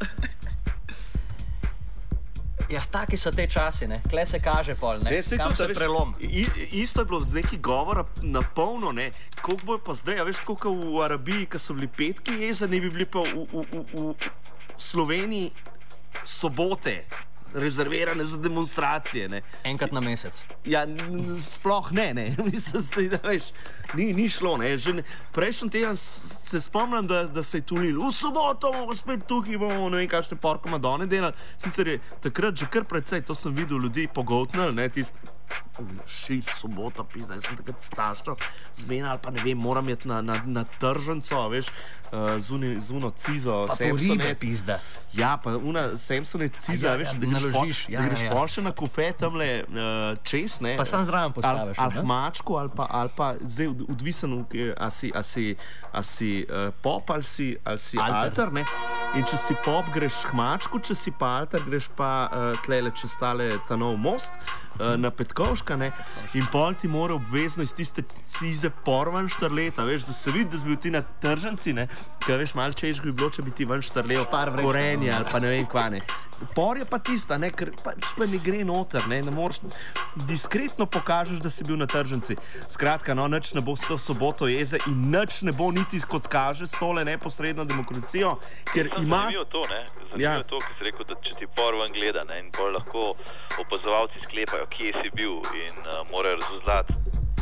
Ja, taki so te časi, ne? Kle se kaže pol, ne? Kam se prelom. Isto je bilo neki govora na polno, ne? Koliko bo pa zdaj, veš, koliko v Arabiji, ko so bili petki jeza, ne bi bili pa v Sloveniji sobote rezervirane za demonstracije, ne? Enkrat na mesec. Ja, sploh ne. Mislim, da veš, ni šlo, ne? Prejšnji teden se spomnim, da se je tulil. V soboto bomo spet tukaj, bomo ne vem kakšne porko Madone delali. Sicer je takrat že kar precej, to sem videl ljudi pogoltnili, ne? Sobota, pizda, jaz sem takrat staščal zmena, ali pa ne vem, moram jeti na tržnico, veš, z uno cizo. Pa po ribe, pizda. Ja, pa Samsone ciza, veš, da greš pol še na kofe tamle čez, ne? Pa sam zraven postaviš. Ali hmačku, ali pa zdaj odvisen, a si pop, ali si alter, ne? In če si pop, greš hmačku, če si pa alter, greš pa tlele čez tale ta nov most, na Petkovška, ne? In pol ti mora obvezno iz tiste cize porvan štrleta, veš, da se vidi, da si bil ti na tržnici, ne? Ker veš, malo češ bi bilo, če bi ti ven štrlel korenje ali pa ne vem kva, ne? Por je pa tista, ne? Ker pač pa ne gre noter, ne? Ne moreš, diskretno pokažeš, da si bil na tržnici. Skratka, nič ne bo s to soboto jeze in nič ne bo niti kot kaže s tole neposredno demokracijo, ker imaš... Zanimivo to, ne? Zanimivo to, ki si rekel, da če ti por ven gleda, ne? In pol lahko opazovalci sklepajo, kje si bil in morajo razuzlati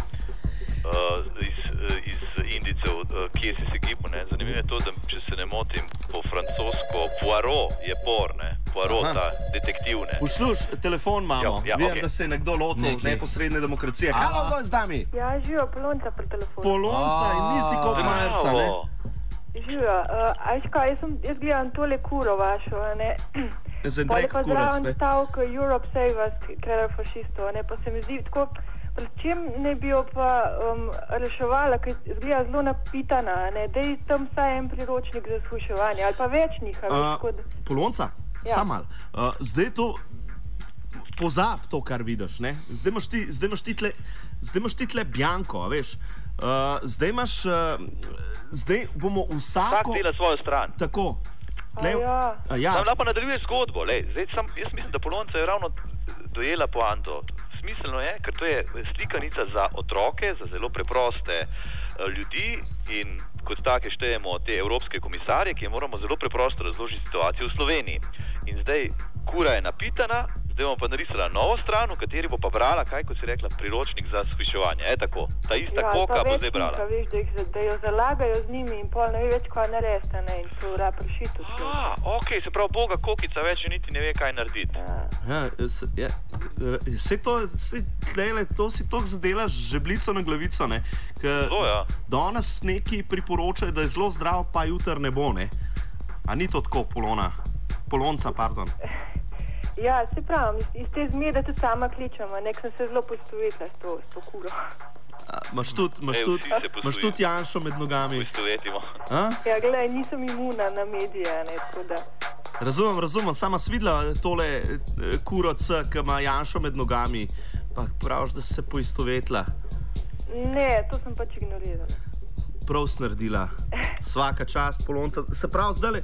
iz indicev, kje si se gibal, ne? Zanimivo je to, da če se ne motim po francosko, Poirot je por, ne? Poirot, ta detektiv, ne? Posluš, telefon imamo, vem, da se je nekdo lotil neposredne demokracije. Halo, kdo je z nami? Ja, živijo, Polonca pri telefonu. Polonca in nisi kot Marca, ne? Živijo, jaz gledam tole kuro vašo, ne? Pa je pa zraven stavk Europe Save Us, kralj fašistov, ne? Pa se mi zdi tako, predvsem ne bi jo pa reševala, ker izgleda zelo napitana, ne? Dej tam vsaj en priročnik za shujševanje, ali pa več njih, Polonca, sam mal. Zdaj to, pozab to, kar vidiš, ne? Zdaj imaš ti tle Bianco, veš? Zdaj bomo vsako... Vsak dela svojo stran. Tako. Sam lahko nadaljuje zgodbo. Jaz mislim, da Polonca je ravno dojela poanto. Smiselno je, ker to je slikanica za otroke, za zelo preproste ljudi in kot take štejemo te evropske komisarje, ki moramo zelo preprosto razložiti situacijo v Sloveniji. in zdaj kura je napitana, zdaj bomo pa narisala novo stran, v kateri bo pa brala, kaj kot si rekla, priročnik za shujševanje. Tako, ta ista koka bo zdaj brala. Ja, pa veš, da jo zalagajo z njimi in pol ne ve več, kaj naresta, ne, in to ura prešito. Ok, se pravi, boga kokica več niti ne ve, kaj narediti. To si toliko zadelaš žeblico na glavico, ne? Danes neki priporočajo, da je zelo zdrav, pa jutr ne bo, ne? A ni to tako, Polonca, pardon. Ja, se pravim, iz te zmede tudi sama kličem, nek sem se zelo poistovetila s to kuro. Imaš tudi Janšo med nogami. Poistovetimo. Ja, gledaj, nisem imuna na medije, ne, tako da. Razumem, sama svidla tole kuro C, ki ima Janšo med nogami, pa praviš, da si se poistovetila. Ne, to sem pač ignorirala. Prav snardila. Svaka čast, Polonca. Se pravi, zdaj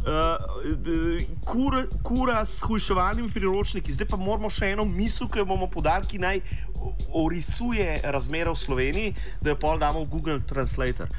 kura s hujševalnimi priročniki. Zdaj pa moramo še eno misel, ki jo bomo podali, ki naj orisuje razmere v Sloveniji, da jo pol damo v Google Translator.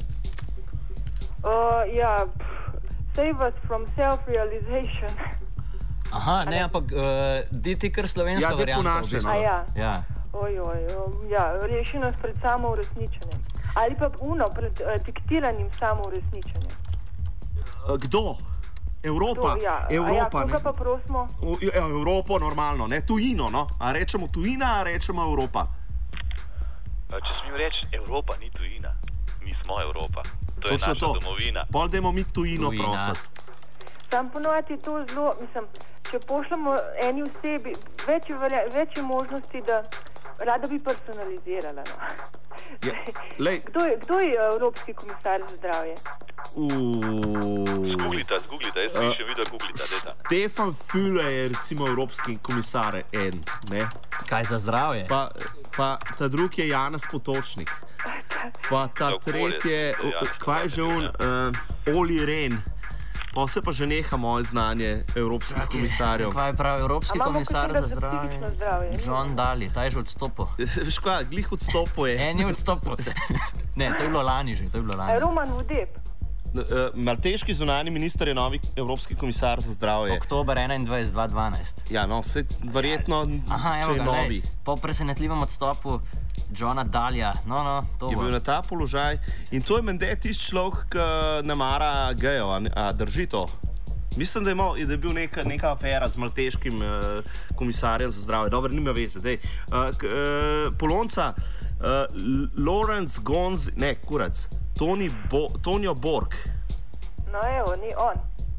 Save us from self-realization. Aha, ne, ampak ti kar slovensko varianto. Ja. Reši nas pred samouresničenjem. Ali pa pred diktiranim samouresničenjem. Kdo? Evropa? Evropa, ne? Pa prosimo? Evropo normalno, ne? Tujino, no? A rečemo tujina, a rečemo Evropa? Če smem reči, Evropa ni tujina. Mi smo Evropa. To je naša domovina. Pol dajmo mi tujino prositi. Sam ponovati je to zelo, če pošljamo eni osebi, več je možnosti, da rada bi personalizirala. No. Kdo je Evropski komisar za zdravje? Zgooglita, jaz bi še videl googlita. Stefan Füle je recimo Evropski komisar ne? Kaj za zdravje? Pa ta drugi je Janez Potočnik. Pa ta tretji je, kaj že Oli Rehn. Pa se pa že neha moje znanje evropskih komisarjev. Kaj pravi Evropski komisar za zdravje? John Daly, ta je že odstopil. Veš kaj, glih odstopil je. En je odstopil. Ne, to je bilo lani že, Roman Vodeb. Malteški zunanji minister je novi evropski komisar za zdravje. Oktober 21, 2012. Ja, no, verjetno, če je novi. Po presenetljivem odstopu Johna Dalya, to je bil na ta položaj in to je menda tisti človek, ki namara gejo, a drži to? Mislim, da je bil neka afera z malteškim komisarjem za zdravje. Dobro, nima veze. Polonca, Lorenz Gonz, ne, kurac, Tonio Borg. No evo, ni on.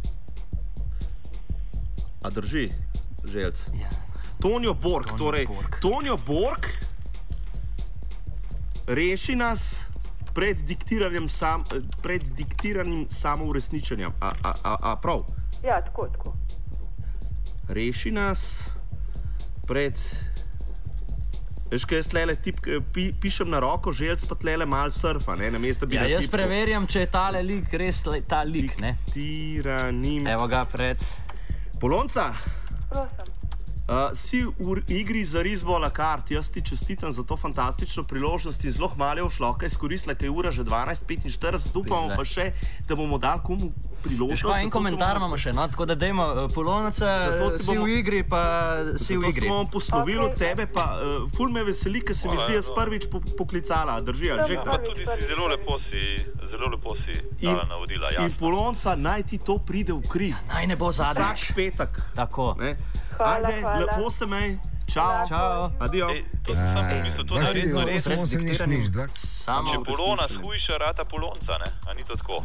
A drži, želc? Ja. Tonio Borg, Tonio Borg reši nas pred diktiranim samouresničenjem. A prav? Ja, tako. Reši nas pred... Veš, kaj jaz tlele pišem na roko, želc pa tlele malo surfa, ne? Jaz preverjam, če je tale lik res ta lik, ne? Diktiranim... Evo ga pred... Polonca? Prosim. Si v igri za risbo a la carte, jaz ti čestitam za to fantastično priložnost in zelo hmalo je všlo, kaj izkoristila, kaj je ura že 12:45, upamo pa še, da bomo dali komu priložnost. En komentar imamo še, tako da dajmo Polonca, si v igri, pa si v igri. Zato smo poslovili od tebe, pa ful me veseli, ker se mi zdi, jaz prvič poklicala, drži, ali že? Zelo lepo si dala navodila, jasno. In Polonca, naj ti to pride v kri. Naj ne bo zadnjič. Vsak petek. Tako. Ajde, lepo se mej. Čau. Adijo. Če Polona shujša, rata Polonca, ne? A ni to tako?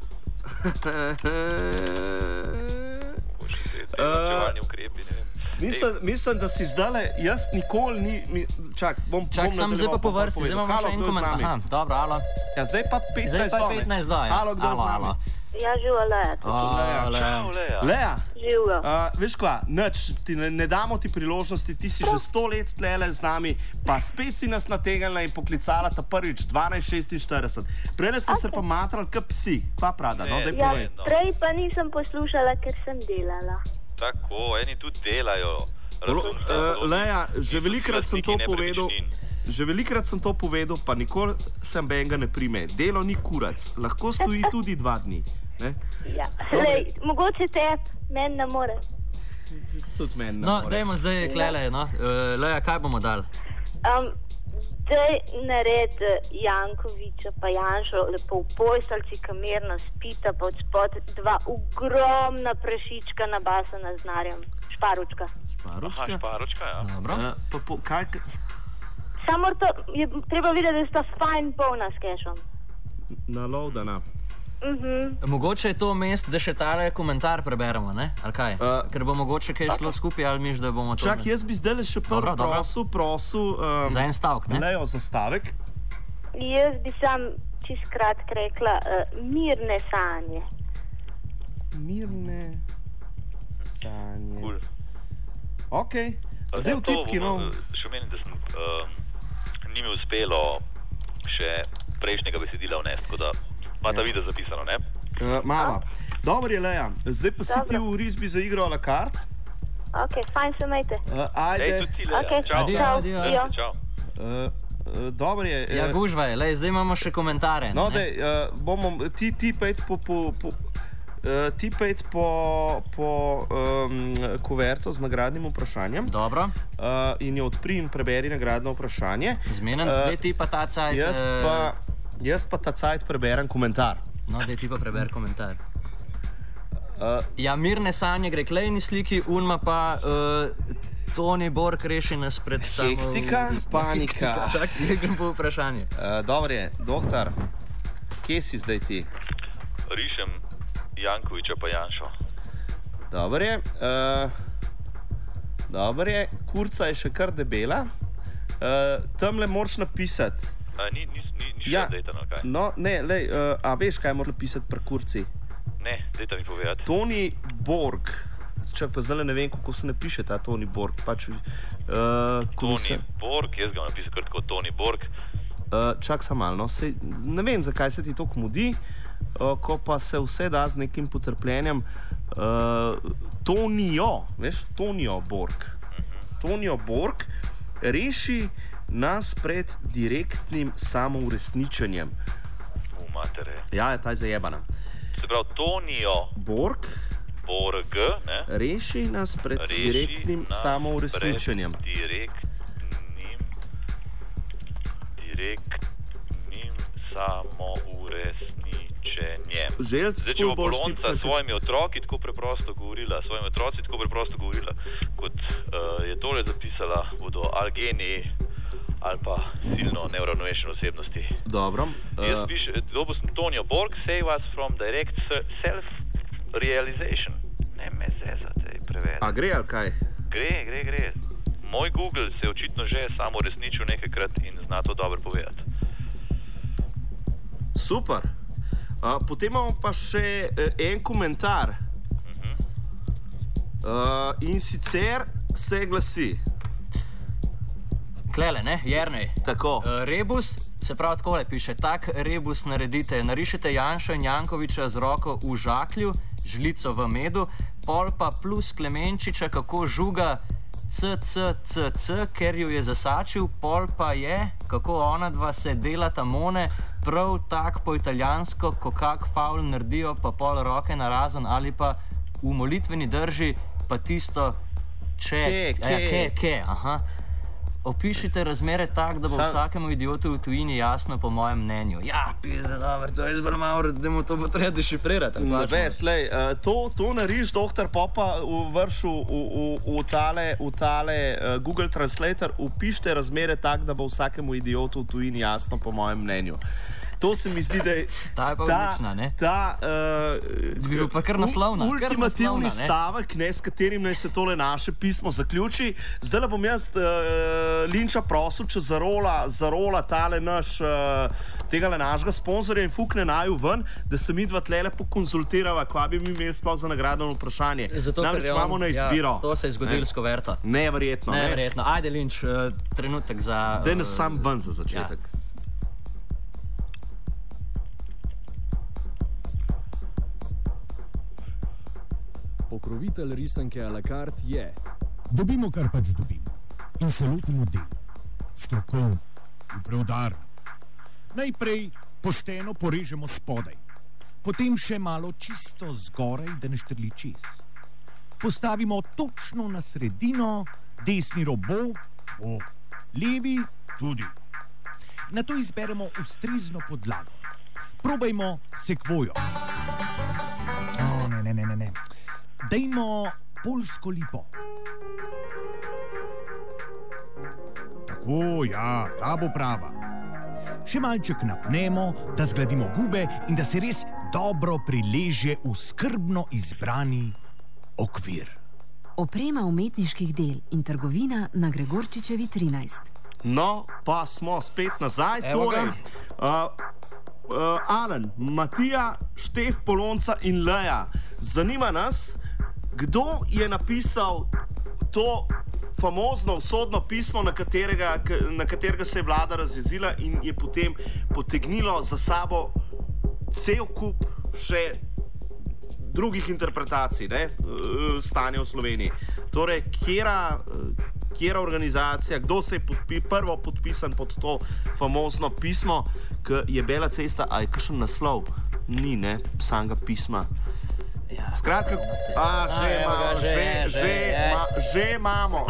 Mislim, da si zdajle, jaz nikoli ni... Čak, sam zdaj pa po vrsti, zdaj imamo še en komentar. Aha, dobro, alo. Ja, zdaj pa 15 do. Alo, kdo z nami? Ja, živa Leja. Leja? Živa. Veš kva, ti ne damo ti priložnosti, ti si že 100 let tlele z nami, pa spet si nas nategnila in poklicala ta prvič 12:46. Prele smo se pa matrali kot psi. Kva prada, no, daj povej. Prej pa nisem poslušala, ker sem delala. Tako, eni tudi delajo. Leja, že velikrat sem to povedal, pa nikoli sem benga ne prime. Delo ni kurac, lahko stoji tudi 2 dni. Ja. Lej, mogoče te, meni ne more. Tudi meni ne more. No, dajmo zdaj klele, no. Leja, kaj bomo dali? Daj naredi Jankoviča pa Janšo lepo v postelci, kamerno spita, pa od spod 2 ogromna prašička nabasana z narjem. Šparučka. Šparučka, ja. Dobro. Samo to je treba videti, da sta fajn polna s kešom. Nalovdana. Mogoče je to mest, da še tale komentar preberemo, ne? Ali kaj? Ker bo mogoče kaj šlo skupaj, ali miš, da bomo to... Čak, jaz bi zdaj še prosil... za en stavek, ne? Lejo, za stavek. Jaz bi sam čist kratko rekla mirne sanje. Mirne sanje. Cool. Ok. Del tipki, no. Še omenim, da sem ni mi uspelo še prejšnjega besedila vnesti, tako da ima ta video zapisano, ne? Mama. Dobro je, Leja. Zdaj pa si ti v risbi za igro a la carte. Ok, fajn se majte. Ajde. Ej, tudi ti, Leja. Ok, Čau. čau. Dobro je. Ja, gužvaj, lej, zdaj imamo še komentare. No, dej, ti pejt po kuverto z nagradnim vprašanjem. Dobro. In jo odpri in preberi nagradno vprašanje. Zmenen, dej ti pa ta cajt... Jaz pa ta cajt preberem komentar. No, dej ti pa preber komentar. Ja, mirne sanje gre k lejni sliki, unma pa Toni Borg reši nas pred samo... Hektika, panika. Čak, grem po vprašanje. Dobro je, doktor, kje si zdaj ti? Rišem Jankoviča pa Janšo. Dobro je, kurca je še kar debela. Tamle moraš napisati. Ni še dejta, no kaj? No, ne, lej, a veš, kaj moraš napisati pri kurci? Ne, dejta mi povedati. Toni Borg. Čak, pa zdaj ne vem, kako se napiše ta Toni Borg. Toni Borg, jaz ga napisam kar tako Toni Borg. Čak sam malo, no, ne vem, zakaj se ti to mudi, ko pa se vse da z nekim potrpljenjem. Tonijo Borg. Tonijo Borg reši nas pred direktnim samouresničenjem. Matere. Ja, ta je zajebana. Se pravi, Tonijo Borg ne? Reši nas pred direktnim samouresničenjem. Direktnim samouresničenjem. Zdaj, če bo Polonca s svojimi otroci tako preprosto govorila, kot je tole zapisala, bodo ali geniji ali pa silno neuravnovešene osebnosti. Dobro. Jaz dobil sem Tonijo Borg, save us from direct self-realization. Ne me zezate, prevedi. A gre ali kaj? Gre. Moj Google se je očitno že samo resničil nekajkrat in zna to dobro povedati. Super. Potem imamo pa še en komentar. In sicer se glasi. Klele, ne, Jernej. Tako. Rebus, se pravi takole piše, tak rebus naredite, narišite Janšo in Jankoviča z roko v žaklju, žlico v medu, pol pa plus Klemenčiča, kako žuga CCCC, ker ju je zasačil, pol pa je, kako ona dva se delata mone, prav tak po italijansko, ko kak faul naredijo, pa pol roke narazen ali pa v molitveni drži, pa tisto, aha. Opišite razmere tak, da bo vsakemu idiotu v tujini jasno, po mojem mnenju. Ja, pizda, dobro, to je zelo malo, da mu to bo treba dešifrirati. Ne veš, lej, to nariš, doktor Popa, vršu v tale Google Translator, upišite razmere tak, da bo vsakemu idiotu v tujini jasno, po mojem mnenju. To se mi zdi, da je ta je pa odlična, ne? Bi bil pa kar naslovna. Ultimativni stavek, ne, s katerim naj se tole naše pismo zaključi. Zdaj bom jaz Linča prosil, če zarola tale tegale našega sponzorja in fukne naju ven, da se mi dva tlele pokonzultirava, kva bi mi imeli sploh za nagradno vprašanje. Namreč imamo na izbiro. Ja, to se je zgodilo s koverto. Neverjetno. Ajde, Linč, trenutek za... Daj nas sam ven za začetek. Ja. Pokrovitelj risanke a la carte je Dobimo, kar pač dobimo. In se lotimo dela. Strokovno in preudarno. Najprej pošteno porežemo spodaj. Potem še malo čisto zgoraj, da ne štrli čez. Postavimo točno na sredino, desni rob bo, levi tudi. Nato izberemo ustrezno podlago. Probajmo sekvojo. Ne. Dajmo poljsko lipo. Tako, ja, ta bo prava. Še malček napnemo, da zgladimo gube in da se res dobro prileže v skrbno izbrani okvir. Oprema umetniških del in trgovina na Gregorčičevi 13. No, pa smo spet nazaj. Torej, Alen, Matija, Štef Polonca in Leja. Zanima nas, kdo je napisal to famozno usodno pismo, na katerega se je vlada razjezila in je potem potegnilo za sabo cel kup še drugih interpretacij stanja v Sloveniji. Torej, kjera organizacija, kdo se je prvo podpisan pod to famozno pismo, ki je Bela cesta, a je kakšen naslov? Ni, ne, samega pisma. Ja. Skratka, že imamo.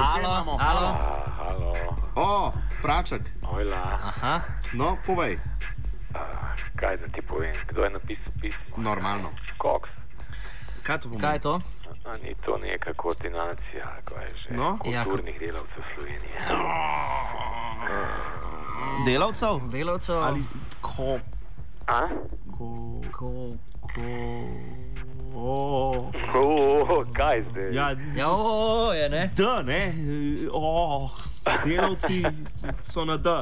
Halo. Praček. Ojla. Aha. No, povej. Kaj da ti povem, kdo je napisal pismo? Normalno. Koks. Kaj to pomeni? Kaj je to? Ni to neka koordinacija, kaj je že, kulturnih delavcev v Sloveniji. Delavcev? Ali ko? A? Kaj zdaj? Ja, je, ne? D, ne? Delavci so na D.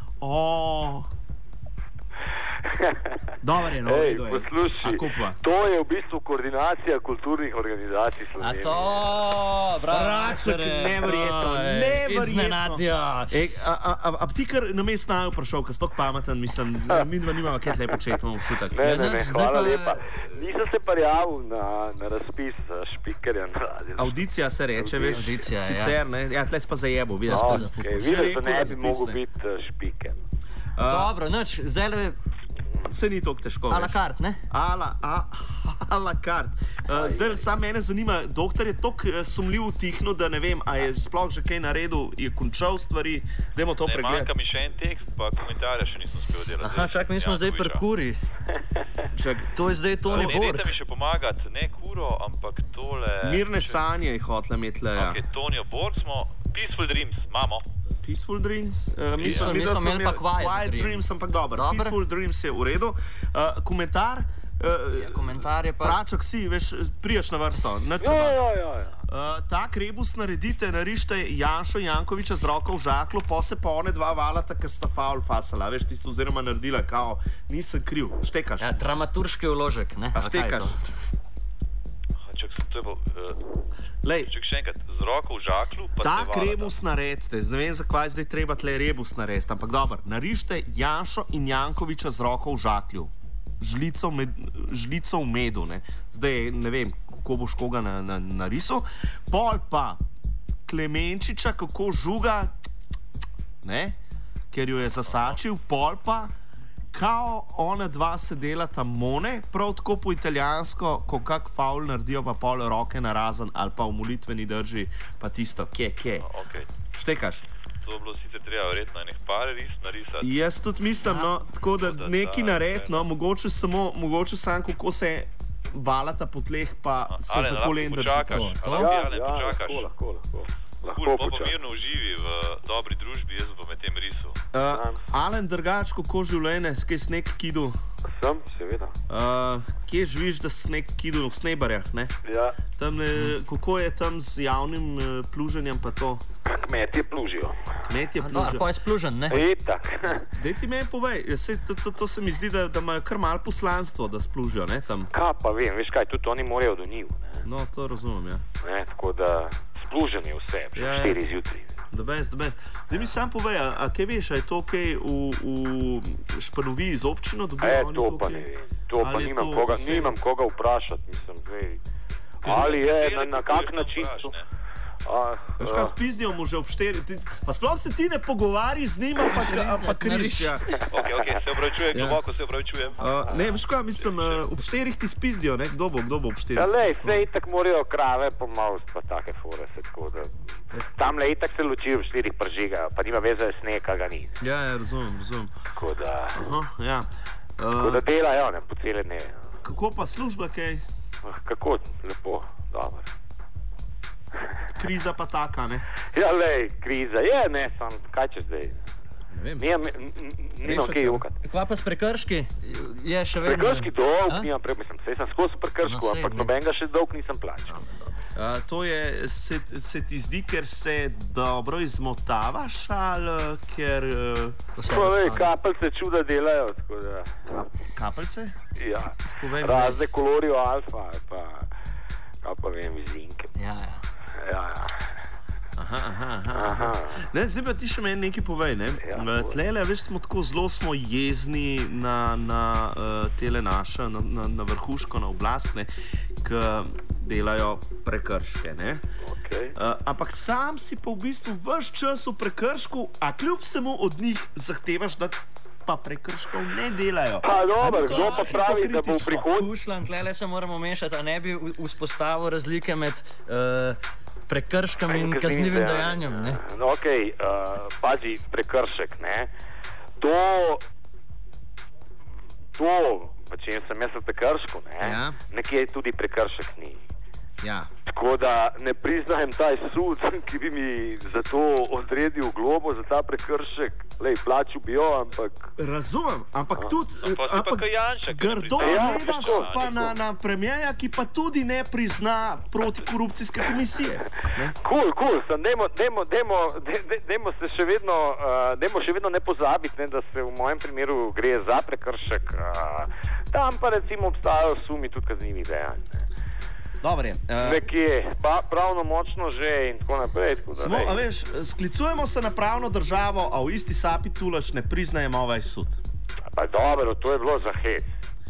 Dobar je, no, redo je. Poslušaj, to je v bistvu koordinacija kulturnih organizacij Slovenije. A to, Praček, neverjetno. Iznenadja. A ti kar na mest naj vprašal, ker stok pameten, mislim, mi dva nimamo kaj tle početi, imamo občutek. Ne, hvala lepa. Nisem se prijavil na razpis špikerja na radio. Audicija se reče, veš, sicer, ne, ja, tle si pa zajebo, vidiš. Vidiš, da ne bi mogel biti špiker. Dobro, nič, zdaj se ni toliko težko. A la carte, ne? A la carte. Zdaj sam mene zanima, doktor je toliko sumljiv utihnil, da ne vem, a je sploh že kaj naredil, je končal stvari, dajmo to pregledati. Manjka mi še en tekst, pa komentarja še nisem uspel delati. Aha, čak, mi smo zdaj pri kuri. To je zdaj Toni Borg. Ne, dajte mi še pomagati, ne kuro, ampak tole... Mirne sanje jih hotla metle, ja. Ok, Tonijo Borg smo, Peaceful Dreams, imamo. Peaceful Dreams? Mislim, da sem imel pa Quiet Dreams, ampak dobro. Peaceful Dreams je v redu. Komentar? Komentar je pa... Praček si, veš, prijaš na vrsto. Tak rebus narište Janšo Jankoviča z roko v žaklu, pa se pa one dva valata, ker sta faul fasala. Veš, tisto oziroma naredila, kao, nisem kriv. Štekaš? Ja, dramaturški vložek, ne? A štekaš? Čak še enkrat, z roko v žaklu, pa tak rebus naredite, ne vem, zakaj zdaj treba tle rebus narediti, ampak dobro, narište Janšo in Jankoviča z roko v žaklju, žlico v medu, ne, zdaj ne vem, kako boš koga narisal, pol pa Klemenčiča, kako žuga, ne, ker jo je zasačil, pol pa kao ona dva se delata mone, prav tako po italijansko, ko kak faul naredijo, pa pol roke narazen, ali pa v molitveni drži, pa tisto, kje. Okay. Štekaš? To bilo sicer treba verjetno enih par narisati. Jaz tudi mislim, no, tako da neki nared, no, mogoče samo kako se valata po tleh, pa se za kolen drži. Počakaš. Lahko. Kul, pa mirno uživi v dobri družbi, jaz bom med tem risal. Alen, drugač, kako življenje, kaj sneg kidu? Sem, seveda. Kje živiš, da sneg kidu? V Snebarjah, ne? Ja. Kako je tam z javnim pluženjem pa to? Kmetje plužijo. Pa je splužen, ne? Itak. Dej ti meni povej, to se mi zdi, da imajo kar malo poslanstvo, da splužijo, ne, tam. Kaj pa vem, veš kaj, tudi oni morajo do njiv, ne? No, to razumem, ja. Ne, tako da splužen je vse, 4 zjutraj. The best. Daj mi sam povej, a kaj veš, a je to kaj v Španoviji z občino dobijo oni to kaj? Ne vem, to pa nimam koga vprašati, mislim, zdaj. Ali je, na kak način to... Veš kaj, spizdijo mu že ob 4. Pa sploh se ti ne pogovari z njim, pa križ. Ok, se opravičujem, globoko se opravičujem. Ne, veš kaj, mislim, ob 4 ti spizdijo, ne? Kdo bo ob 4? Ja, lej, se itak morajo krave pomavst, pa take fore se tako da... Tam le itak se luči v 4 pržiga, pa nima veze snega, ga ni. Ja, razumem. Tako da... Ja. Tako da delajo, ne, po cele dneve. Kako pa služba, kaj? Kako, lepo, dobro. Kriza pa taka, ne? Ja, lej, kriza je, ne, sam, kaj če zdaj? Ne vem. Nimam kaj jokati. Kva pa s prekrški? Je še vedno? Prekrški dolg, nimam mislim, sem skozi prekršku, ampak nobenega še dolg nisem plačal. To je, se ti zdi, ker se dobro izmotavaš, ali ker... Kapelce čuda delajo, tako da... Kapelce? Ja, razne kolorijo alfa, pa vem, vizinke. Ja. Aha. Ne, zdaj pa ti še meni nekaj povej, ne? Tlele, veš, smo jezni na tele naše, na vrhuško, na oblast, ne, ki delajo prekrške, ne? Ampak sam si pa v bistvu ves čas v prekršku, a kljub vsemu od njih zahtevaš, da pa prekrškov ne delajo. Pa dobro, kdo pa pravi, da bo v prihodnje... Kušlan, tlele se moramo mešati, a ne bi vzpostavil razlike med prekrškom in kaznivim dejanjem, ne? No, okej, pazi, prekršek, ne? To, v čem sem jaz v prekršku, ne? Nekje tudi prekršek ni. Ja. Tako da ne priznajem taj sud, ki bi mi za to odredil globo, za ta prekršek. Lej, plačil bi jo, ampak... Razumem, ampak tudi... Ampak grdo gledaš pa na premierja, ki pa tudi ne prizna protikorupcijske komisije. Cool, dajmo se še vedno ne pozabiti, da se v mojem primeru gre za prekršek. Tam pa recimo obstajajo sumi tudi kaznivih dejanj. Dobre. Nekje, pravno močno že in tako naprej. A veš, sklicujemo se na pravno državo, a v isti sapi tulaš ne priznajemo ovaj sud. Pa dobro, to je bilo za hec.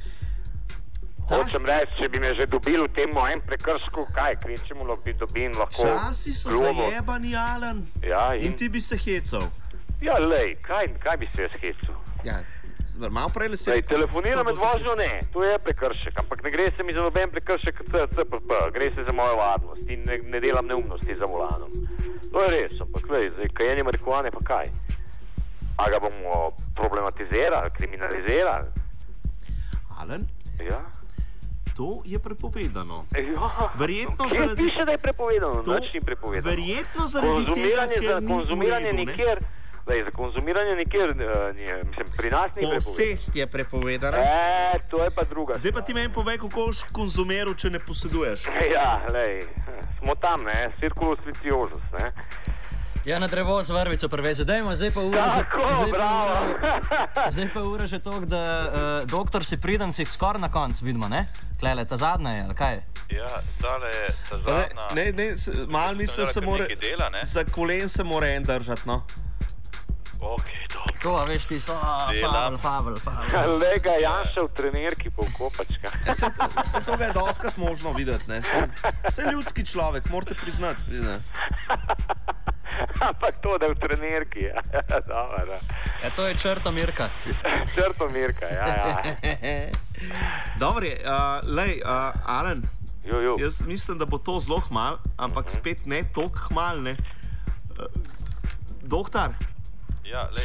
Hočem reči, če bi me že dobili v tem mojem prekršku, kaj, kvečemu bi dobili lahko globo. Časi so zajebani, Alan, in ti bi se hecal. Ja, lej, kaj bi se jaz hecal? Ja. Telefoniram med vožnjo, ne, to je prekršek, ampak ne gre se mi za noben prekršek CPP, gre se za mojo varnost in ne delam neumnosti za volanom. To je res, ampak kajenje marihuane pa kaj? A ga bomo problematizirali, kriminalizirali? Alan? Ja? To je prepovedano. Ja, kje piše, da je prepovedano? Nič ni prepovedano. Verjetno zaradi tega, ker ni v redu, za konzumiranje nikjer, mislim, pri nas ni prepovedano. Posest je prepovedano. To je pa druga. Zdaj pa ti meni povej, kako boš konzumiral, če ne poseduješ. Ja, lej, smo tam, ne, circulus vitiosus, ne. Ja, na drevo z vrvico preveze. Dajmo, zdaj pa ura že toliko, da doktor si priden, si skoraj na konc, vidimo, ne? Tlele, ta zadnja je, ali kaj? Ja, tale, ta zadnja... Ne, malo mislim, se mora... Za kolen se mora en držati, no. Ok, dobro. To, a veš, ti so fabel. Lega Janša v trenerki po kopačka. Se to ga je doskrat možno videti, ne? Se ljudski človek, morate priznati. Ampak to, da je v trenerki, ja. Dobro. Ja, to je Črtomirka. Črtomirka, ja. Dobre, lej, Alan, jaz mislim, da bo to zelo hmal, ampak spet ne toliko hmal, ne. Doktor, ja, lej,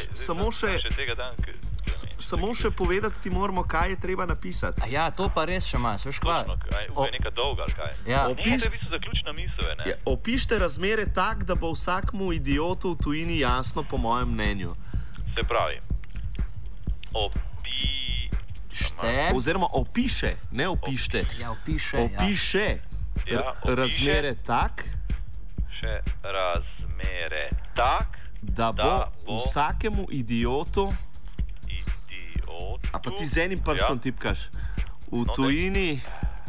samo še povedati ti moramo, kaj je treba napisati. Ja, to pa res še imaš, veš kva? Je neka dolga, ali kaj? Ja. Ne, to je v bistvu zaključna misel, ne? Opište razmere tak, da bo vsakmu idiotu v tujini jasno, po mojem mnenju. Se pravi, oziroma opiše, ne opište. Opiše razmere tak, da bo vsakemu idiotu, a pa ti z enim prstom tipkaš, v tujini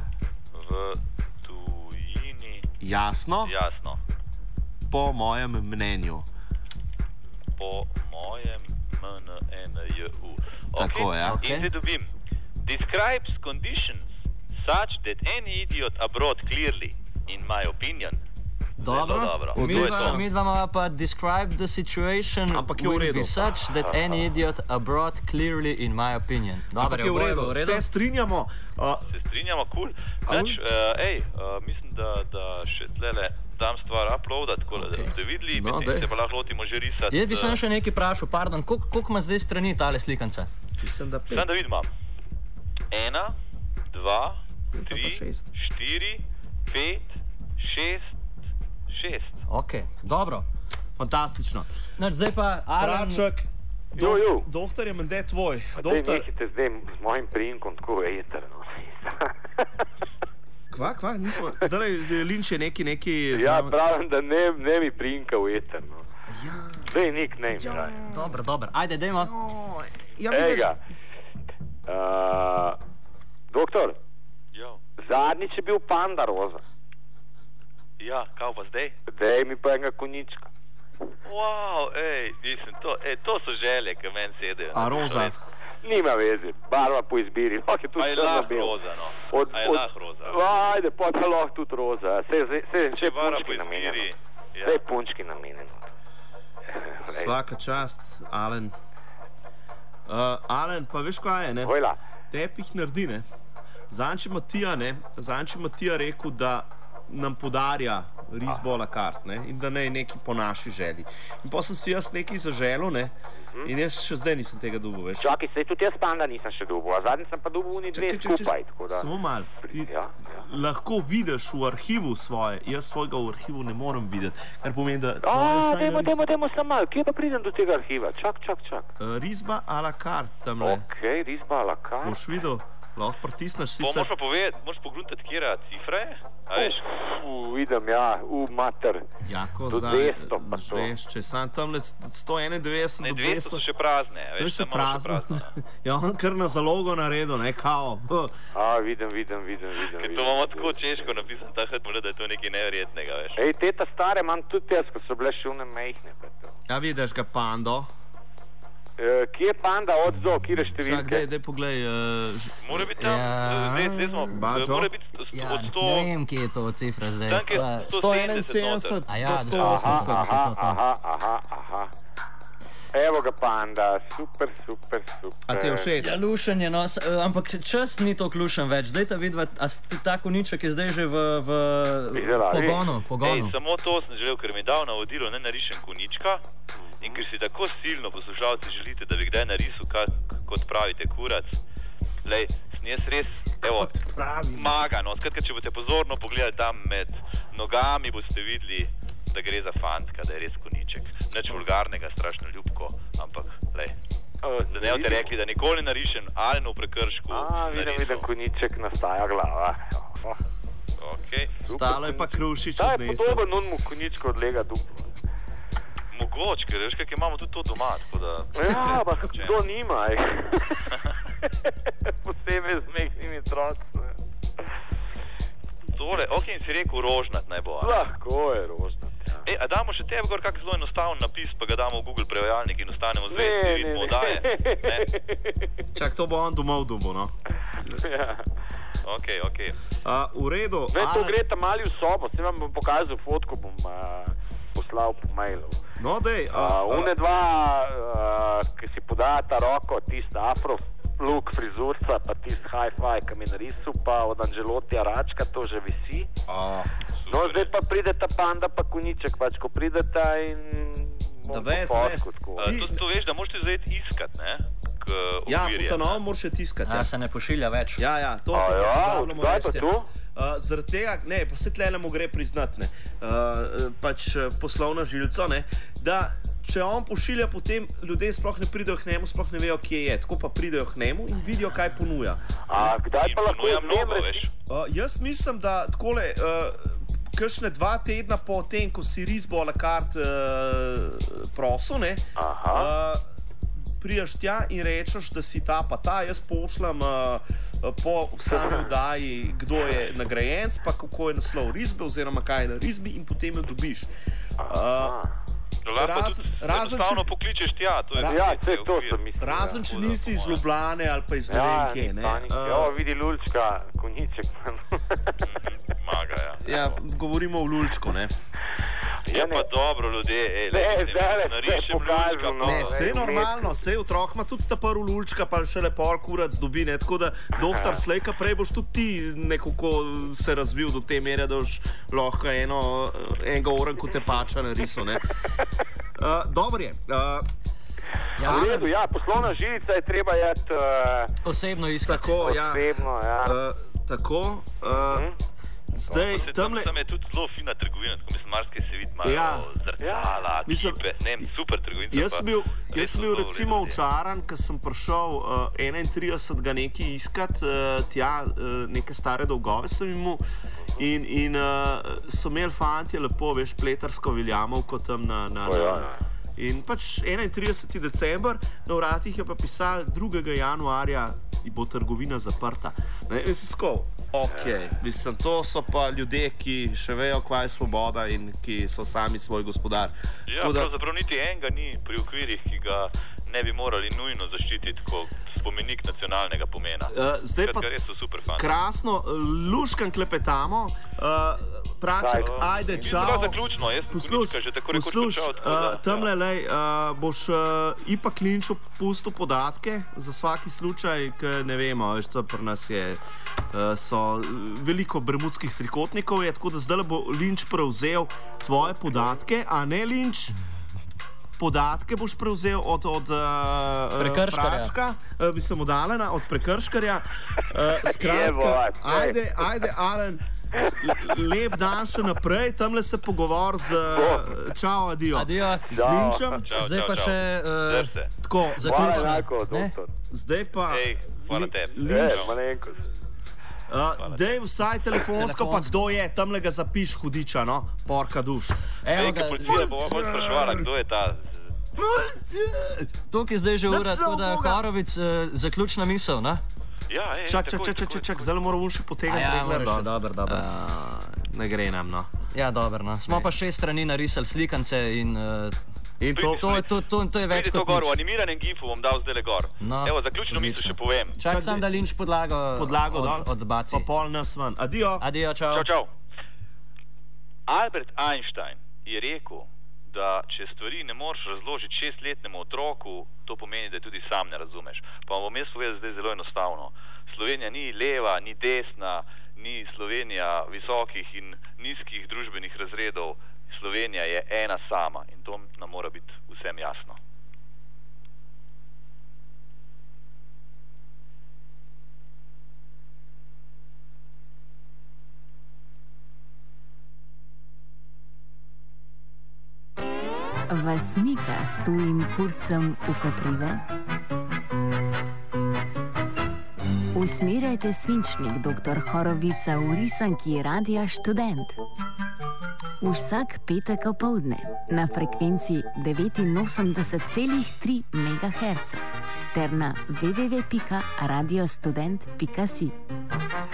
jasno, po mojem mnenju. Tako, ja. In zdaj dobim, describes conditions such that any idiot abroad clearly, in my opinion, Dobro. Mi dva pa describe the situation will be such that any idiot abroad clearly in my opinion. Ampak je v redu. Se strinjamo. Cool. Mislim, da še tlele dam stvar uploadat, tako da ste videli, se pa lahko lotimo že risati. Jaz bi sem še nekaj vprašal, pardon, koliko ima zdaj strani tale slikanca? Mislim, da 5. Znam, da vidim. 1, 2, 3, 4, 5, 6, 6. Ok, dobro. Fantastično. Zdaj pa Alan... Praček, doktor je mende tvoj. Nehite zdaj z mojim priimkom tako eterno. Kva? Nismo... Zdaj Linč je neki... Ja, pravim, da ne mi priimka v eterno. Zdaj nik ne mi raje. Dobro. Ajde, dajmo. Ejga. Doktor, zadnjič je bil panda roza. Ja, kao pa zdaj? Dej mi pa enega konjička. Wow, mislim, to so želje, ki meni sedejo. A roza? Nima veze, barva po izbiri. A je lahko roza, no? A je lahko roza? Ajde, pa je lahko tudi roza. Če barva po izbiri. Sej punčki namenjeno. Svaka čast, Alen. Alen, pa veš kaj je, ne? Vojla. Tepih naredi, ne? Zanči Matija rekel, da nam podarja risbo a la carte, ne? In da ne je neki po naši želji. In pa sem si jaz nekaj zaželil, ne? In jaz še zdaj nisem tega dobil, veš. Čakaj, sej tudi jaz panda nisem še dobil, a zadnji sem pa dobil oni dve skupaj, tako da... Samo malo, ti lahko vidiš v arhivu svoje, jaz svojega v arhivu ne morem videti, kar pomeni, da... Dajmo sam malo, kje pa pridem do tega arhiva? Čak. Risba a la carte, tamle. Ok, risba a la carte. Boš videl? Lahko pritisneš sicer... Moš pa povedati, moš pogledati, kjera cifra je? A veš? Vidim, ja, mater. Jako, do 200 pa to. Če sam tamle 191 do 200... Ne, 200 so še prazne. To je še prazne. Ja, on kar na zalogo naredil, ne, kao. Vidim. Ker to imamo tako češko napisan, tako da je to nekaj neverjetnega, veš. Teta stare imam tudi jaz, ko so bile še une mejhne. Ja, vidiš ga pando. Kje je panda odzo, kjere številke? Daj poglej. Mora biti tam, zdaj smo, mora biti od 100... Ne vem, kje je to cifra zdaj. 171 do 180. Aha. Evo ga panda, super. A ti je všeč? Ja, lušen je, no, ampak čas ni toliko lušen več. Daj ta vidva, a ta koniček je zdaj že v pogonu. Samo to sem želel, ker mi je dal navodilo, ne narišem konička. In ker si tako silno, poslušalci, želite, da bi kdaj narisal, kot pravite, kurac. Lej, sem jaz res, evo, maga, no. Skratka, če boste pozorno pogledali tam med nogami, boste videli, da gre za fantka, da je res koniček. Nič vulgarnega, strašno ljubko, ampak, lej. Da ne boste rekli, da nikoli narišem Alen v prekršku. Vidim, koniček nastaja glava. Ok. Stalo je pa Krušič odnesel. Da je podoben onmu koničku odlega duplo. Mogoče, ker veš, kak imamo tudi to doma, tako da... Ja, ampak to nima, posebej z mehkimi troci. Tole, ok, in si rekel rožnat naj bo, ali? Lahko je rožnat, ja. A damo še tebe gor kak zelo enostaven napis, pa ga damo v Google prevajalnik in ostanemo zvesti, vidimo odaje. Čak, to bo on domov dubo, no? Ja. Ok. V redu. To gre tam mali v sobo, se vam bom pokazal fotko, bom poslal po mailu. No, dej. Une dva, ki si podajata roko, tist afro-look frizurca, pa tist hi-fi, ki mi narisal, pa od Angelotija Račka, to že visi. No, zdaj pa prideta panda, pa koniček, pač, ko prideta in... Da veš, to veš, da možete zdaj iskat, ne? Ja, potanov moraš še tiskati. Se ne pošilja več. Ja, to pozabljamo reči. Zaradi tega, ne, pa se tlele mu gre priznat, ne, pač poslovna žilca, ne, da če on pošilja, potem ljudje sploh ne pridejo k njemu, sploh ne vejo, kje je, tako pa pridejo k njemu in vidijo, kaj ponuja. Kdaj pa lahko je mnogo, veš? Jaz mislim, da takole, kakšne 2 tedna po tem, ko si risbo a la carte prosil, ne, prijaš tja in rečeš, da si ta pa ta, jaz pošljam po sami oddaji, kdo je nagrajenc, pa kako je naslov risbe, oziroma kaj je na risbi in potem jo dobiš. Enostavno pokličeš tja, to je razen, če nisi iz Ljubljane ali pa iz ne vem kje, ne. Jo, vidi Lulčka, Niček. Maga, ja. Ja, govorimo o lulčku, ne? Ja, pa dobro, ljudje, narišem lulčka. Ne, vse normalno, vse otrok ima tudi ta prvi lulčka, pa šele pol kurac dobi, ne? Tako da, doktor Slejka, prej boš tudi ti nekako se razvil do te mere, da boš lahko enega oranku te pača narisal, ne? Dobro je. V redu, ja, poslovna žilica je treba jeti osebno iskati. Tako, ja. Osebno, ja. Tako. Zdaj, tamle... Tam je tudi zelo fina trgovina, tako mislim, marsikaj se vidi malo zrcala, čipe, ne vem, super trgovina. Jaz sem bil recimo očaran, ko sem prišel 31. nekaj iskat, tja neke stare dolgove sem imel in so imeli fantje lepo, veš, pletarsko Viljamovko tam na in pač 31. december, na vratih je pa pisal 2. januarja bo trgovina zaprta. Ne, mislim, tako, mislim, to so pa ljudje, ki še vejo, kaj je svoboda in ki so sami svoj gospodar. Ja, pravzaprav niti enega ni pri okvirih, ki ga ne bi morali nujno zaščititi kot spomenik nacionalnega pomena. Zdaj pa res so super fanti. Krasno, luškan klepetamo. Praček, ajde, čau. To je zaključno, jaz sem Klinčka že tako rekoč počal. Tamle, lej, boš Ipa Klinču pustil podatke za vsaki slučaj, ker ne vemo, veš, to pri nas je, so veliko bermudskih trikotnikov, je tako, da zdaj bo Linč prevzel tvoje podatke, a ne Linč? Podatke boš prevzel od Pračka, bi se mu dalena, od Prekrškarja. Skratka, ajde, Alen, lep dan še naprej, tamle se pogovor z... Čau, adijo. Z Linčem. Zdaj pa še... Tako, zaključno. Zdaj pa... Hvala tebi. Dej vsaj telefonsko, pa kdo je, tamle ga zapiš, hudiča, no, porka duš. Policija bo vam spraševala, kdo je ta... Tukaj zdaj že ura, tako da Horovic, zaključna misel, ne? Ja, Čak, zdaj moram še potegniti. Ja, moraš še, dobro. Ne gre nam, no. Ja, dobro, no. Smo pa 6 strani narisali slikance in... To je več kot nič. V animiranem gifu bom dal zdaj le gor. Evo, zaključno misel še povem. Čak sam, da Linč podlago odbaci. Pa pol nas ven. Adijo. Adijo, čau. Čau. Albert Einstein je rekel, da če stvari ne moreš razložiti 6-letnemu otroku, to pomeni, da tudi sam ne razumeš. Pa bom jaz povedal zdaj zelo enostavno. Slovenija ni leva, ni desna, ni Slovenija visokih in nizkih družbenih razredov. Slovenija je ena sama in to nam mora biti vsem jasno. Vas mika s tujim kurcem v koprive? Usmerjajte svinčnik dr. Horovica v risanki Radia Študent. Vsak petek opoldne na frekvenci 89,3 MHz ter na www.radiostudent.si.